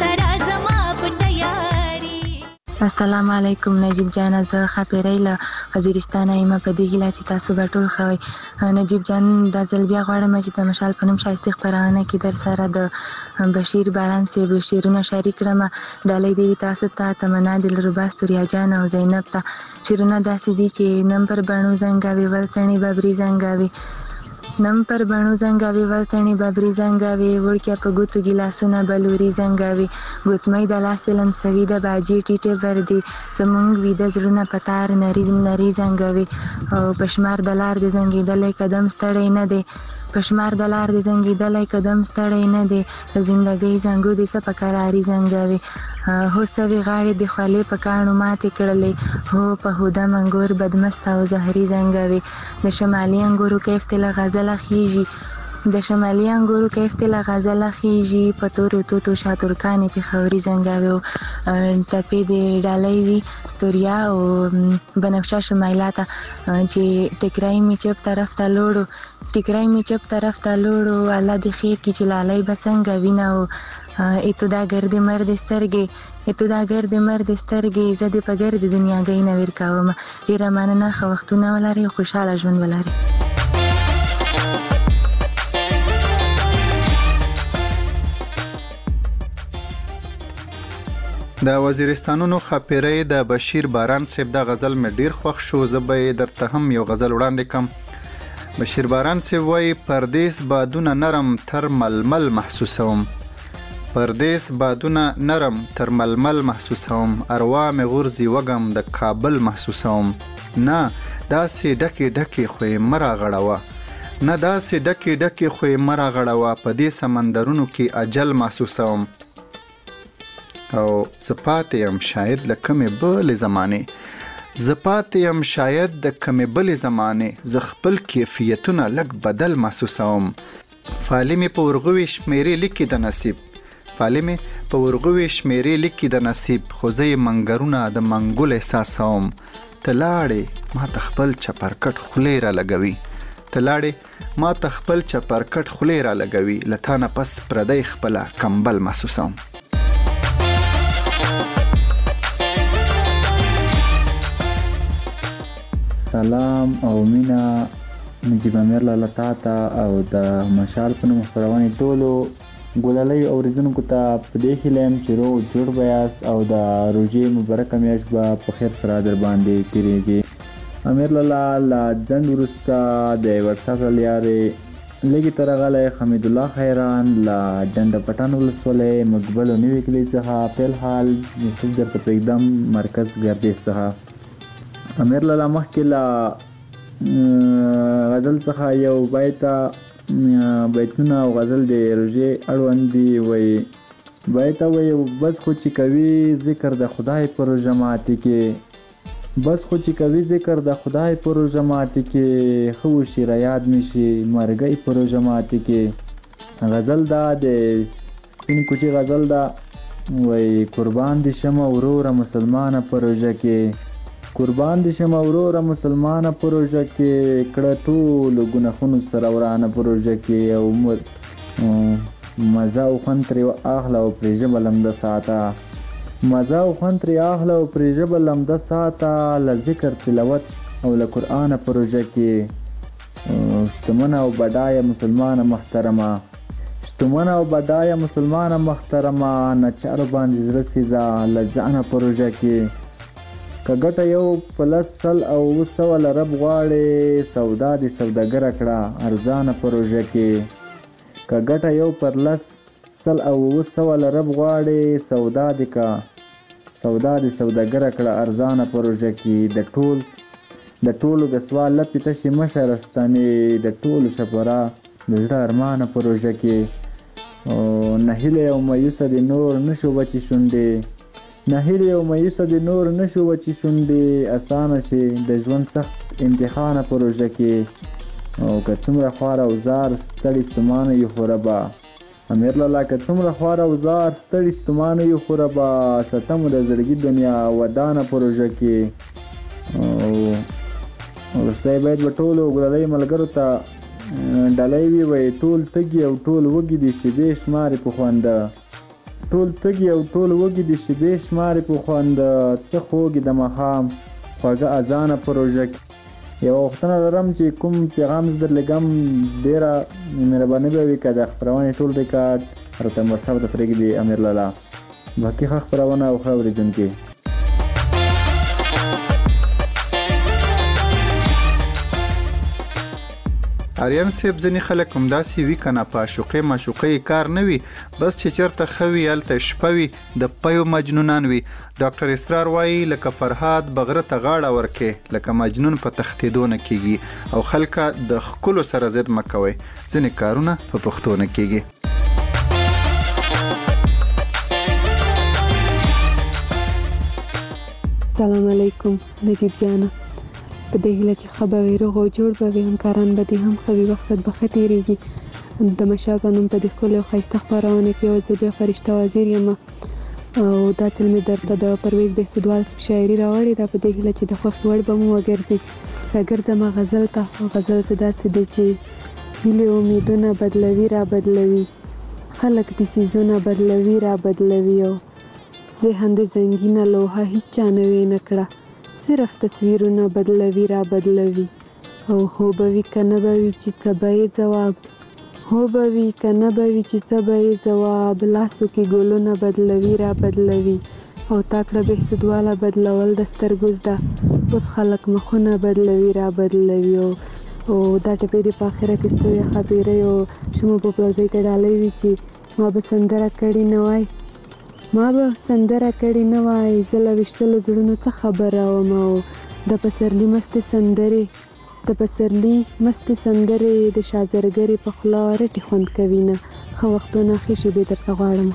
السلام علیکم نجیب جان، زه خاطرې له وزیرستان ایمه په دې هیله چې تاسو به ټول ښه وئ. نجیب جان دا ځل بیا غواړم چې د مشال په نوم ښایستې خپرونه کې در سره د بشیر باران صاحب شعرونه شریک کړم. ډالۍ دې وي تاسو ته، تمنا دلربا ستوریا جان او زینب ته. شعرونه داسې دي چې نم پر بڼو زنګاوي ولڅنې ببري زنګاوي، نم پر بڼو زنګاوي ولڅنې ببري زنګاوي، وړکیه په ګوتو ګیلاسونه بلوري زنګاوي، ګوتمۍ د لاس د لمسوي د باجې ټیټې بردي، زمونږ ویده زړونه په تار نري نري زنګاوي، او په شمار د لار د زنګېدلی قدم ستړی نه دی، په شمار د لار د زنګېدلی قدم ستړی نه دی، د زندګۍ زنګو دې څه په کراري زنګاوي، هو سوي غاړې د خولې په کاڼو ماتې کړلې، هو په هودم انګور بدمست او زهري زنګاوي، د شمالي انګورو کیف تې له غزله خیږي، د شمالي انګورو کیف تې له غزله خیږي، په تورو توتو شاترکانې پېښوري زنګاوي، او ټپې د ډالۍ وي ستوریا او بنفشه شمایله ته چې ټکرای مې چپ طرف ته لوړو، ټکرای مې چپ طرف ته لوړو، الله دې خیر کړي چې لالی به څنګه وینه، او ایتو دا ګردې مردې سترګې، ایتو دا ګردې مردې سترګې، زه دې په ګردې دنیاګۍ نه ویر کوم. ډېره مننه، ښه وختونه ولرئ، خوشحاله ژوند ولرئ. د وزیرستانونو خاپیری د بشیر باران صاحب د غزل مې ډیر خوښ شو. زه به درته هم یو غزل وړاندې کم. بشیر باران صاحب وایي پردیس بادونه نرم تر ململ محسوسوم، پردیس بادونه نرم تر ململ محسوسوم، اروا مې غورځي وږم د کابل محسوسوم، نه داسې ډکې ډکې خو یې مه راغړوه، نه داسې ډکې ډکې خو یې مه راغړوه، په دې سمندرونو کې اجل محسوسوم، او زه پاتې یم شاید له کمې بلې زمانې، زه پاتې یم شاید د کمې بلې زمانې، زه خپل کیفیتونه لږ بدل محسوسوم، فالې مې په ورغوي شمیرې لیکي د نصیب، فالې مې په ورغوي شمیرې لیکي د نصیب، خو زه یې منګرونه د منګول احساسوم، ته لاړې ما ته خپل چپرکټ خولې را لګوي، ته لاړې ما ته خپل چپرکټ خولې را لګوي، له تا نه پس پردی خپله کمبل محسوسوم. سلام او مینا نجیب امیر لاله تا ته او د مشال په نوم خپرونې ټولو ګلالۍ اوریدونکو ته په دې هیله یم چې روغ جوړ به یاست او د روژې مبارکه میاشت به په خیر سره در باندې تېرېږي. امیر لاله له ځنډ وروسته د وټساپ له لارې لږې ته راغلی حمید الله خیران له ډنډه پټان ولسوالۍ مقبلو نوي کلي څخه په الحال میسج درته پرېږدم مرکز ګردیز څخه. امیر لاله مخکې له غزل څخه یو بیتونه او غزل د روژې اړوند دي. وایي بیت وایي بس خو چې کوي ذکر د خدای په روژه ماتې کې، بس خو چې کوي ذکر د خدای په روژه ماتې کې، ښه وشي را یاد مې شي مرګی په روژه ماتې کې. غزل دا د سپین کوچي غزل دا وایي قربان دي شمه وروره مسلمانه په روژه کې، قربان دي شمه وروره مسلمانه په روژه کې، کړه ټولو ګناهونو سره ورانه په روژه کې، او مزه او خوند ترې اخله او پرې ژبه لمده ساته، مزه او خوند ترې اخله او پرې ژبه لمده ساته، له ذکر تلاوت او له قرآنه په روژه کې. شتمنه او بډایه مسلمانه محترمه، شتمنه او بډایه مسلمانه محترمه، نه چارو باندې زړه سیزه له ځانه په روژه کې. که ګټه یو په 100 او 200 رب غواړې، سودا دې سوداګره کړه ارزانه په روژه کې. که ګټه یو پر 100 او 200 رب غواړې، سودا دې سوداګره کړه ارزانه په روژه کې. د ټولو د سوال لپې تشې مشه رستنې، د ټولو شپره د زړه ارمانه په روژه کې. نهیلې او مایوسه دې نور نشو بچې شونډې، نهیلې او مایوسه دې نور نشو بچې شونډې، اسانه شي د ژوند سخت امتحانه په روژه کې. او که څومره خوار او زار ستړي ستومانه یو خو ربه، امیر لاله که څومره خوار او زار ستړي ستومانه یو خو ربه، ستمو د زړګي دنیا ودانه په روژه کې. او وروستی باید به ټولو ګلالۍ ملګرو ته ډالۍ وي. وایي ټول تږي او ټول وږي دي شیبې شمارې په خونده، ټول تږي او ټول وږي دي شیبې شمارې په خونده، څه خوږې د ماښام خوږه اذانه پروژه کې یو وختونه لرم چې کوم پیغام در لګم ډیره مهرباني به وي که د خپرونې ټول ریکارډ راته واتساپ ته پرېږدي امیر لالا باقي ښه خپرونه او ښه اورېدونکي. آریان صاحب ځینې خلک همداسې وي که نه په عاشقۍ معشوقۍ کار نه وي بس چې چېرته ښه وي هلته شپه وي د پیو مجنونان وي. ډاکټر اسرار وایي لکه فرهاد بغره ته غاړه ورکې لکه مجنون په تښتېدو نه کېږي او خلکه د ښکلو سره ضد مه کوئ ځینې کارونه په پښتو نه کېږي. سلام علیکم نجیب جانه په دې هیله چې ښه به وي روغ او جوړ به وي همکاران به دې هم ښه وي وخت به ښه تېرېږي. د مشال په نوم په دې ښکلې او ښایسته خپرونه کې یو ځل بیا فرشته وزیر یم او دا ځل مې درته د پرویز بهسودوال شاعري راوړې ده په دې هیله چې د خوښې وړ به مو وګرځي. راګرځم غزل ته او غزل څه داسې دی چې هیلې امیدونه بدلوي را بدلوي خلک د څیزونه بدلوي را بدلوي او ذهن د زنګینه لوحه هیچ چا نوې نه کړه صرف تصویرونه بدلوي را بدلوي او هو به وي که نه به وي چې څه به یې ځواب هو به وي که نه به وي چې څه به یې ځواب لاسو کې ګلونه بدلوي را بدلوي او تا کړه بهسودواله بدلول د سترګو زده اوس خلک مخونه بدلوي را بدلوي او دا ټپې دې په اخره کې ستوري خبرې او شمو په پلوزۍ ته ډالۍ وي چې ما به سندره کړې نه وای ما به سندره کړې نه وای زه له ویشتلو زړونو څه خبره وم او د پسرلي مستې سندرې د شازرګرې په خوله رټې خوند کوي نه ښه وختونه ښې شېبې درته غواړم.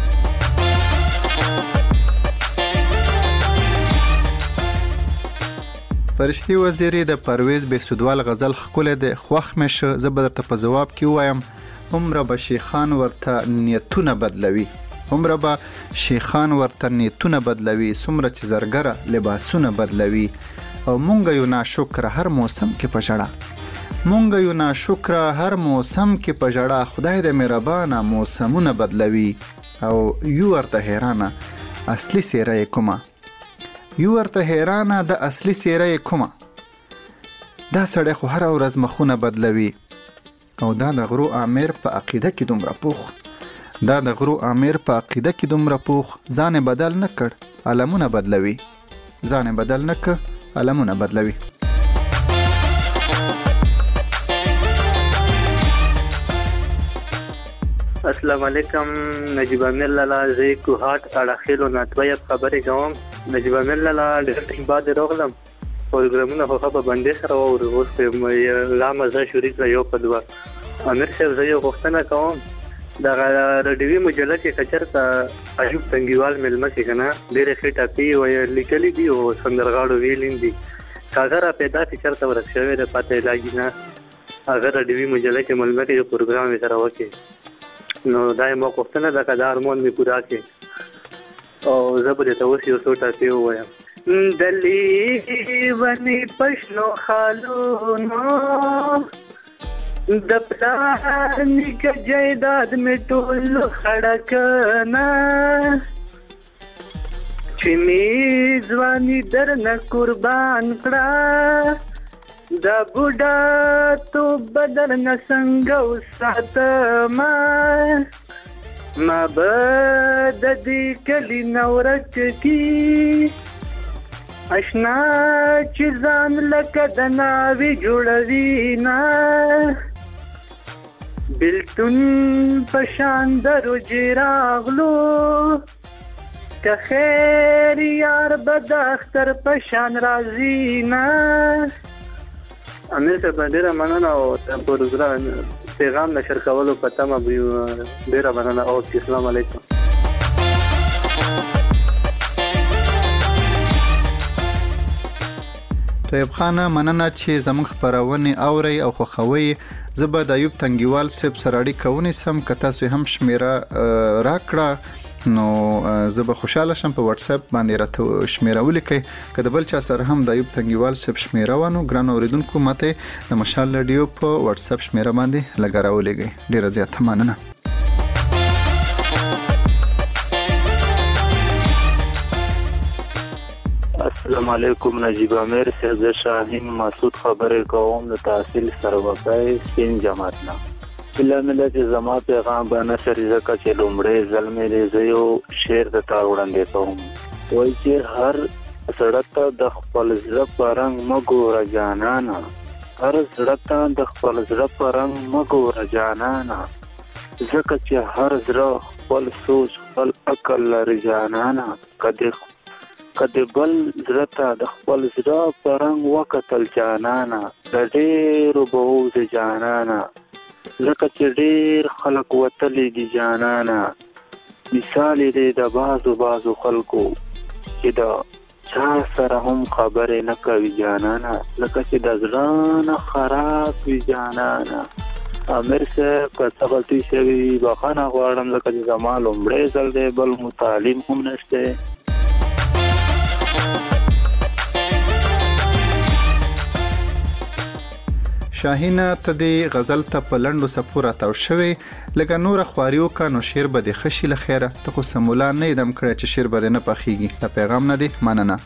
فرشتي وزیري د پرویز بهسودوال غزل ښکلی دی خوښ مې شه زه به درته په ځواب کې ووایم هومره به شیخان ورته نیتونه بدلوي هومره به شیخان ورته نیتونه بدلوي څومره چې زرګره لباسونه بدلوي او مونږ یو ناشکره هر موسم کې په ژړا مونږ یو ناشکره هر موسم کې په ژړا خدای د مهربانه موسمونه بدلوي او یو ورته حیرانه اصلي څېره یې کومه یو ورته حیرانه د اصلي څېره یې کومه دا سړی خو هره ورځ مخونه بدلوي او دا د غرو امیر په عقیده کې دومره پوخ دا د غرو امیر په عقیده کې دومره پوخ ځان بدل نه کړ علمونه بدلوي ځان بدل نه کړ علمونه بدلوي. السلام علیکم نجیب امیر لالا زه کوهات اړخیلو ناتویب خبرې کوم. نجیب امیر لالا ډېر ټینګ بعد راغلم پروګرامونه خو په باندې سره واورو اوس په لا مزه شوري کړ یو په دوه. امیر صاحب زه یو غوښتنه کوم د رادیوي مجله کې کچرته ایوب تنګیوال ملمه کې کنه ډېرې ښې ټاپې وایي لیکلي دي او سندرغاړو ویلي دي کاغه را پیدا چې چېرته ورک شوی دی پته لګي نه هغه رادیوي مجله کې ملمه کې یو پروګرام یې سره وکړي نو دا یې ما غوښتنه ده که دا ارمان مې پوره کړي او زه به درته اوس یو څو ټاپې ووایم. د لیونې په شنو خالونو د پلار نیکه جایداد مې ټول خړه کنه چې مې ځواني درنه قربان کړه دا بوډا تو بدرنه څنګه وساتمه ما به د دې کلي نه ورک کي اشنا چې ځان لکه د ناوې جوړوي نه بلتون پشان درو جراغلو که خیر یار بد اختر پشان رازی نه. امیر صاحب ډیره مننه او پروګرام پیغام نشر کولو په تمه ډیره مننه او السلام علیکم. طیب خانه مننه چې زموږ خپرونې اورئ او خوښوئ. زه به د ایوب تنګیوال صاحب سره اړیکه ونیسم که تاسو هم شمیره راکړه نو زه به خوشحاله شم په واتس اپ باندې راته شمیره ولیکئ که د بل چا سره هم د ایوب تنګیوال صاحب شمیره وانو ګران اوریدونکو ماته د مشال رادیو په واتس اپ شمیره باندې لګا راولېږئ. ډیره زیاته مننه. السلام علیکم نجیب امیر صاحب، زه شاهین مسعود خبرې کوم د تحصیل سروکای سپین جماعت نه. بلا مله چې زما پیغام به نشر ځکه چې لومړی ځل مې زه یو شعر درته وړاندې کوم. وایي چې هر زړه ته د خپل زړه په رنګ مه ګوره جانانه، هر زړه ته د خپل زړه په رنګ مه ګوره جانانه، ځکه چې هر زړه خپل سوچ خپل عقل لري جانانه. کدی بل زړه ته د خپل زړه په رنګ وکتل جانانه، د ډېرو به وځې جانانه، ځکه چې ډېر خلک وتلي دي جانانه. مثال دی د بعضو خلکو چې د چا سره هم خبرې نه کوي جانانه، لکه چې د زړه نه خراب وي جانانه. امیر صاحب که څه غلطي شوي وي بخښنه غواړم، ځکه چې زما لومړی ځل دی، بل مو تعلیم هم نشته. شاهینه ته د غزل ته په لنډو څپو راتاو شوی، لکه نور خواریو کا نو شعر به د خشي له خیره. ته خو سمولا نه دم کړی چې شعر به نه پخېږي. دا پیغام نه دی مننه.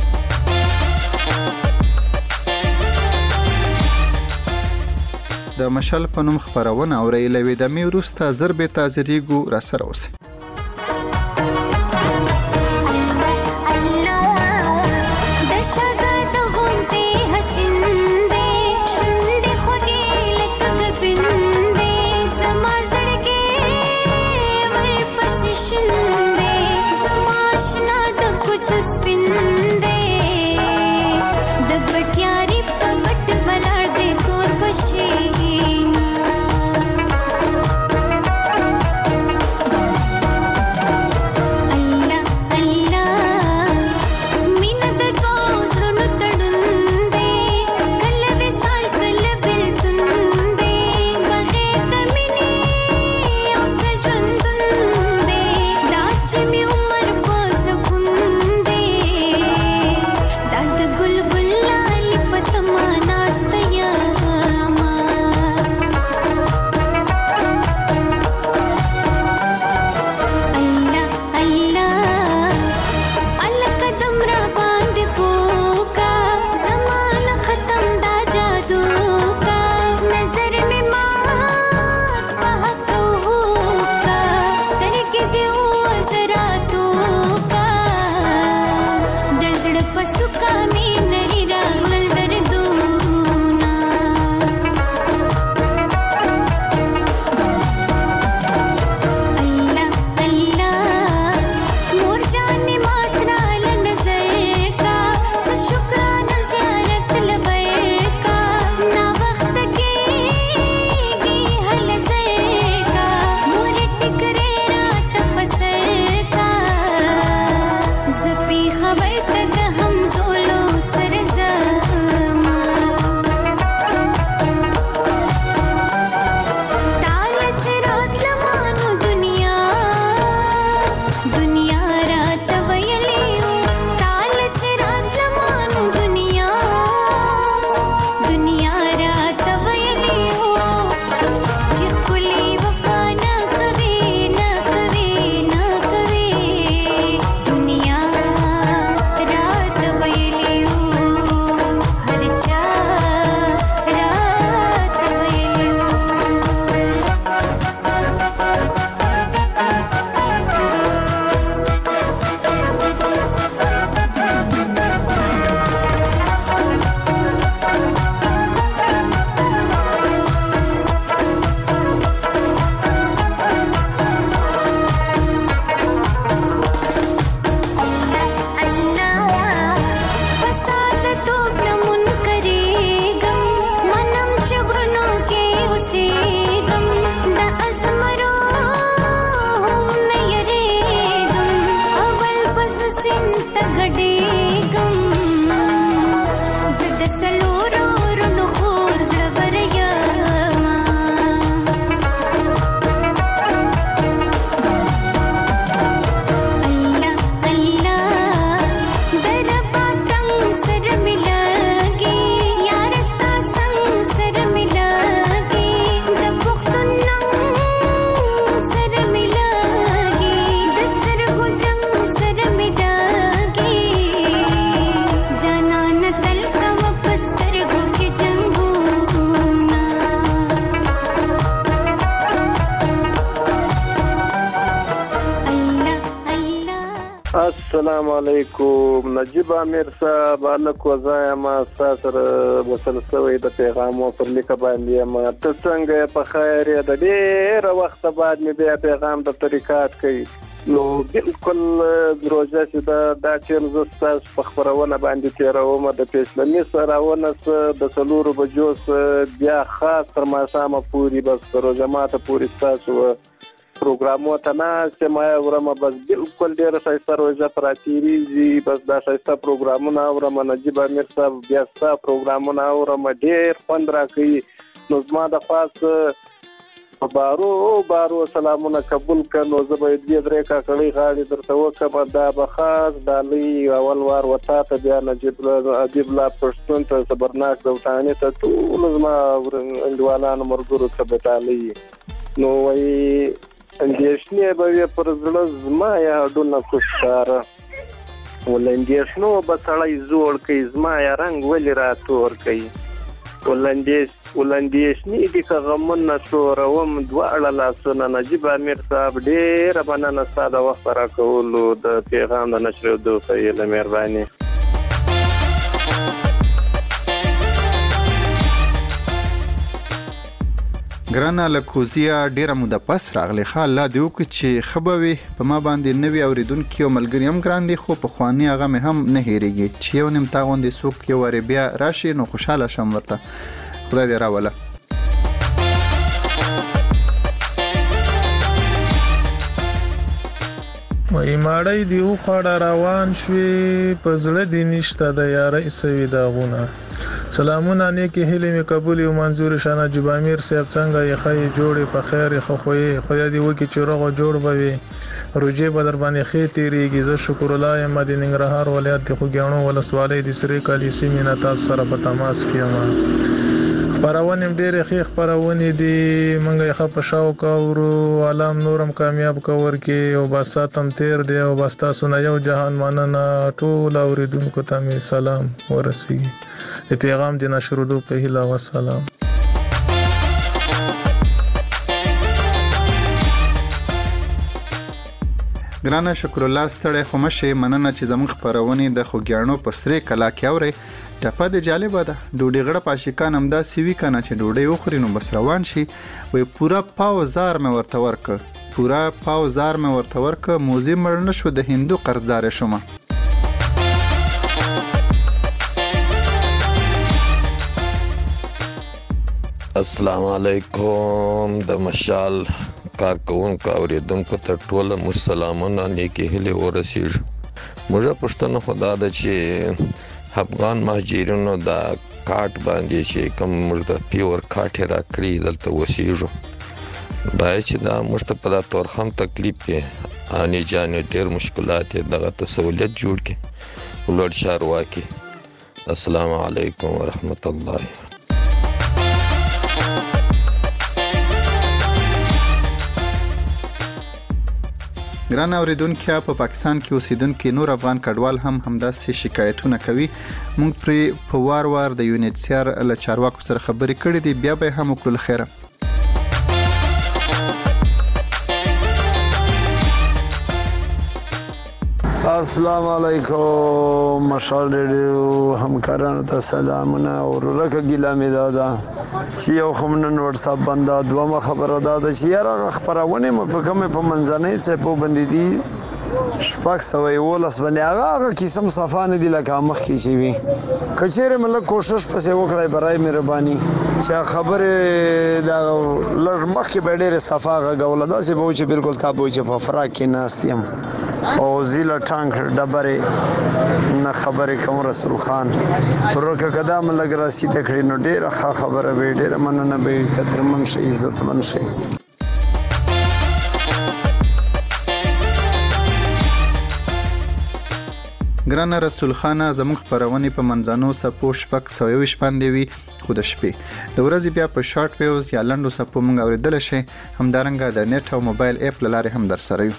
د مشال په نوم خبرونه اورئ، له ویدمې وروسته زر به تازریږو. را سره اوسئ. السلام علیکم. نجیب امیر صاحب الک وزای ما سره وصل شوی د پیغام پر لیکه باندې ما ته څنګه په خیر د ډیر وخت بعد می بیا پیغام د طریقات کوي نو بالکل روزه چې دا چې زستاس په خبرونه باندې تیروم د پیسلمي سراونه د سلورو بجوس بیا خاص تر ما سم پوری بس روزه ماته پوری تاسو پروګرامو ته نه چې ما ورما بس بالکل ډیر سایسته روزه پراتيري بس دا سایسته پروګرامونه ورما نجیب امیر صاحب بیا ستا پروګرامونه ورما ډیر 15 کوي نو زما د خاص بارو سلامونه قبول کړو زبې دې درې کا کړي غاړي درته وکم دا بخاص دالي اول وار وتا ته بیا نجیب ادیب لا پښتون ته صبرناک دوتانه ته ټول زما اندوالانو مرګرو ته بتالي نو وای اندیشنه به پر زړه زما یا ډونه کوشاره ولندیشنو به سړی زوړ کوي زما یا رنگ ولې راتور کوي ولندیشنی دي کغمن نشوروم دواړه لاسونه نجیب امیر صاحب ډیر مننه ستاسو وخت راکولو د پیغام د نشر دوه یې مهرباني. ګرانه لکوزیا ډیره موده پس راغلی خال لا دیو چې خبوي په ما باندې نوی اوریدونکو ملګری هم ګران دي خو په خواني هغه مې هم نه هېریږي چې یو نیم تاغوندې سوق یو ور بیا راشي نو خوشاله شم ورته خدای دې راوله. وای ماړی دی او خړه روان شوي په زړه دی نشته د یارې سوي داغونه سلامونه نیکی هیله می قبول او منظور شانه نجیب امیر صاحب څنګه یې خې جوړې په خیر خو خدای دې وکړي چې روغ جوړ بوي روجه بدر باندې خې تیریږي زه شکر الله مدینه ننګرهار ولایت خو ګاونو ولسوالۍ د سری کالی سیمه تاسو سره په تماس کېم خبرونه ډېر ښه خبرونه دي مونږه ښه په شوق او علام نورم کامیاب کور کې او باساتم تیر دی او باستا سونه یو جهان مننه ټول اوریدونکو ته می سلام ورسیږي د پیغام د نشر دو په هیله و سلام. ګرانه شکر الله ستړی خو مشه مننه چې زموږ خبرونه د خوګیانو په سری کلا کې اوري ټپه د جالبه ده ډوډۍ غړه پاشکان هم دا سیوی کنه چې ډوډۍ وخوري نو بس روان شي وي پورا پاوزار مې ورته ورک موزي مړ نه شو د هندو قرضدار شوم. السلام علیکم د مشال کارکونکو اوریدونکو ته ټول مسلمانانو نیکی هلي ورسیږي موږ پښتنه خدا د چې افغان مهاجرینو د کارت باندې چې کوم موږ د پیور کارت راکړي دلته وسیږو بای چې دا موږ په دا تور هم تکلیف کې اني جان ډېر مشکلات دغه تسهولیت جوړ کې ولر شارواکي. السلام علیکم ورحمت الله. ګران اوریدونکو په پاکستان کې اوسیدونکو نور افغان کډوال هم همداسې شکایتونه کوي مونږ پر په وار د یونیسیار له چارواکو سره خبرې کړې دي بیا به هم وکړو خیره. السلام علیکم مشال ریډیو همکارانو ته سلامونه او ورکه ګیله مې دادا چې یو خمنن واتس اپ باندې دوه خبره دادا چې یاره خبرونه مې په کومه په منځنۍ سپو باندې دي شپږ سوې ولس باندې هغه قسم صفانه دي لکه مخ کې شي وي کچېره مله کوشش پسې وکړای برای مهرباني چې خبره دا لږ مخ کې ډېر صفاغه غوړه دا چې به چې بالکل تابو چې په فراق کې ناستیم او زیله ټانک ډبره نه خبره کوم رسول خان پرکه قدم لګ راسي تکړه نو ډېر ښه خبره به ډېر مننه به قدرمن شي عزتمن شي. ګران رسول خان زموږ خبرونه په منځانو سپو شپک سوي شپاندې وي خو د شپې د ورځې بیا په شارټ ویوز یا لنډو سپو مونږ اوریدل شي همدارنګه د نیټ او موبایل اپ لاره هم در سره یو.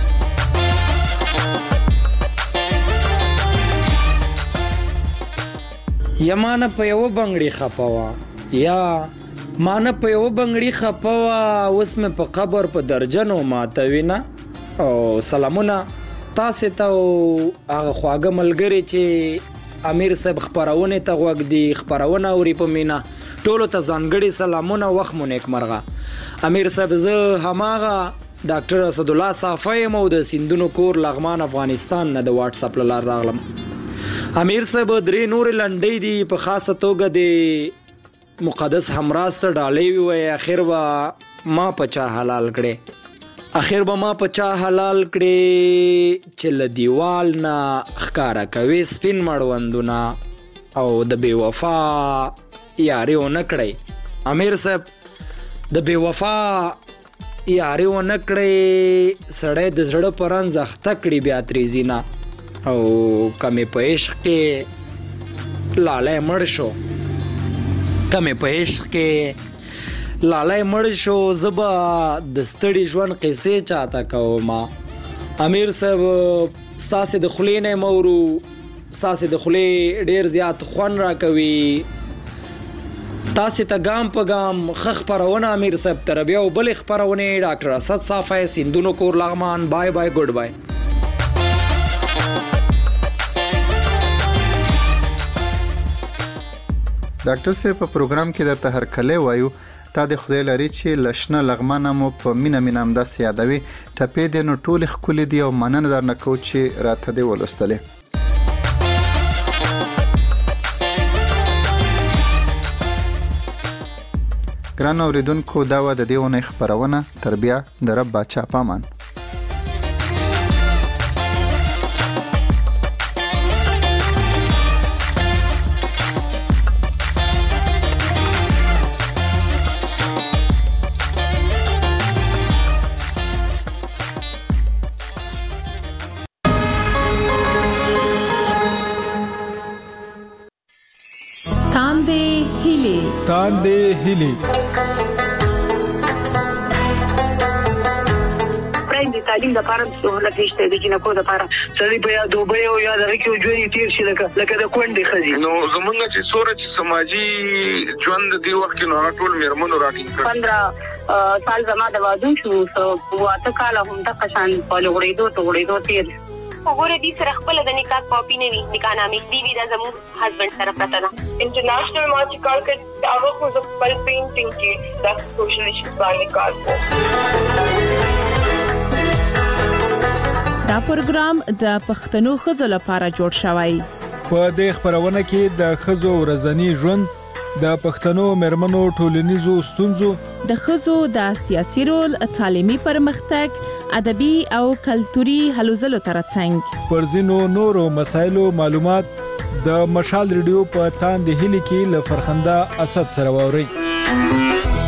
یمانه په یو بنگړي خپوا یا مانه په یو بنگړي خپوا اوس مې په قبر په درجنو ماتوي نه او سلامونه تاسو ته هغه خواږه ملګری چې امیر صاحب خبرونه ته غوږ دی خبرونه اوري په مینا ټولو ته ځانګړي سلامونه وخت مو نیک مرغه امیر صاحب زه هماغه ډاکټر اسد الله صافی مو د سیندونو کور لغمان افغانستان نه د واتس اپ لار راغلم امیر صاحب درې نور لنډې دي په خاصه توګه د مقدس همراز ته ډالې وي اخر با ما پچا حلال کړي اخر به ما پچا حلال کړي چې له دیوال نه ښکارا کوي سپین مړوندونه او د بے وفا یاري ونه کړی امیر صاحب د بے وفا یاري ونه کړی سړی د زړه پران زخته کړي بیا تریزینا او کمې په عشق کې لاله مړ شو کمې په عشق کې لاله مړ شو زبا د ستړي ژوند قصې چاته کوما امیر صاحب ستاسو د خلینې مورو ستاسو د خلې ډیر زیات خون را کوي تاسو ته ګام په ګام خخ پرونه امیر صاحب تر بیا بل خبرونه ډاکټر اسد صافی سیندونو کور لغمان بای بای ګډ بای ډاکټر صاحب په پروګرام کې درته هر کله وایو تا د خدای لري چې لښنه لغمانه مو په مینا مینام داس یادوي ټپې د نو ټول خولې دی او مننه درنه کو چې راته دی ولستلې ګران اوریدونکو دا و د دیونه خبرونه تربیه د رب بچا پامان تاندې هلي د تعلیم د لپاره سہولت نشته د جنکو د لپاره سړي په یاد دوبه او یاد راکې ژوند تیر شي لکه د کونډې خزي نو زمونږ چې سورج سماجی ژوند دی وخت نو ټول میرمنو راټینګ کړ 15 سال زما د وادو شو واته کال هم د قشان په لوړېدو تیر وګوره دې سره خپل د نکاح کاپی نه وي نکاح نامې بیبي د زمو هسبند سره پراته ده انټرنیشنل ما چې کار کړ هغه خو د خپل پینټینګ کې د سوشل ایشوز باندې کار دا پروګرام د پښتنو خزو لپاره جوړ شوی په دې خبرونه کې د خزو ورځنی ژوند د پښتنو مرمنو ټولنیزو ستونزو د خزو د سیاسي رول تعلیمي پرمختګ ادبي او کلتوري هلو ځلو ترڅنګ پر ځینو نورو مسایلو معلومات د مشال ریډیو په تاندې هلي کې له فرخنده اسد سره ووري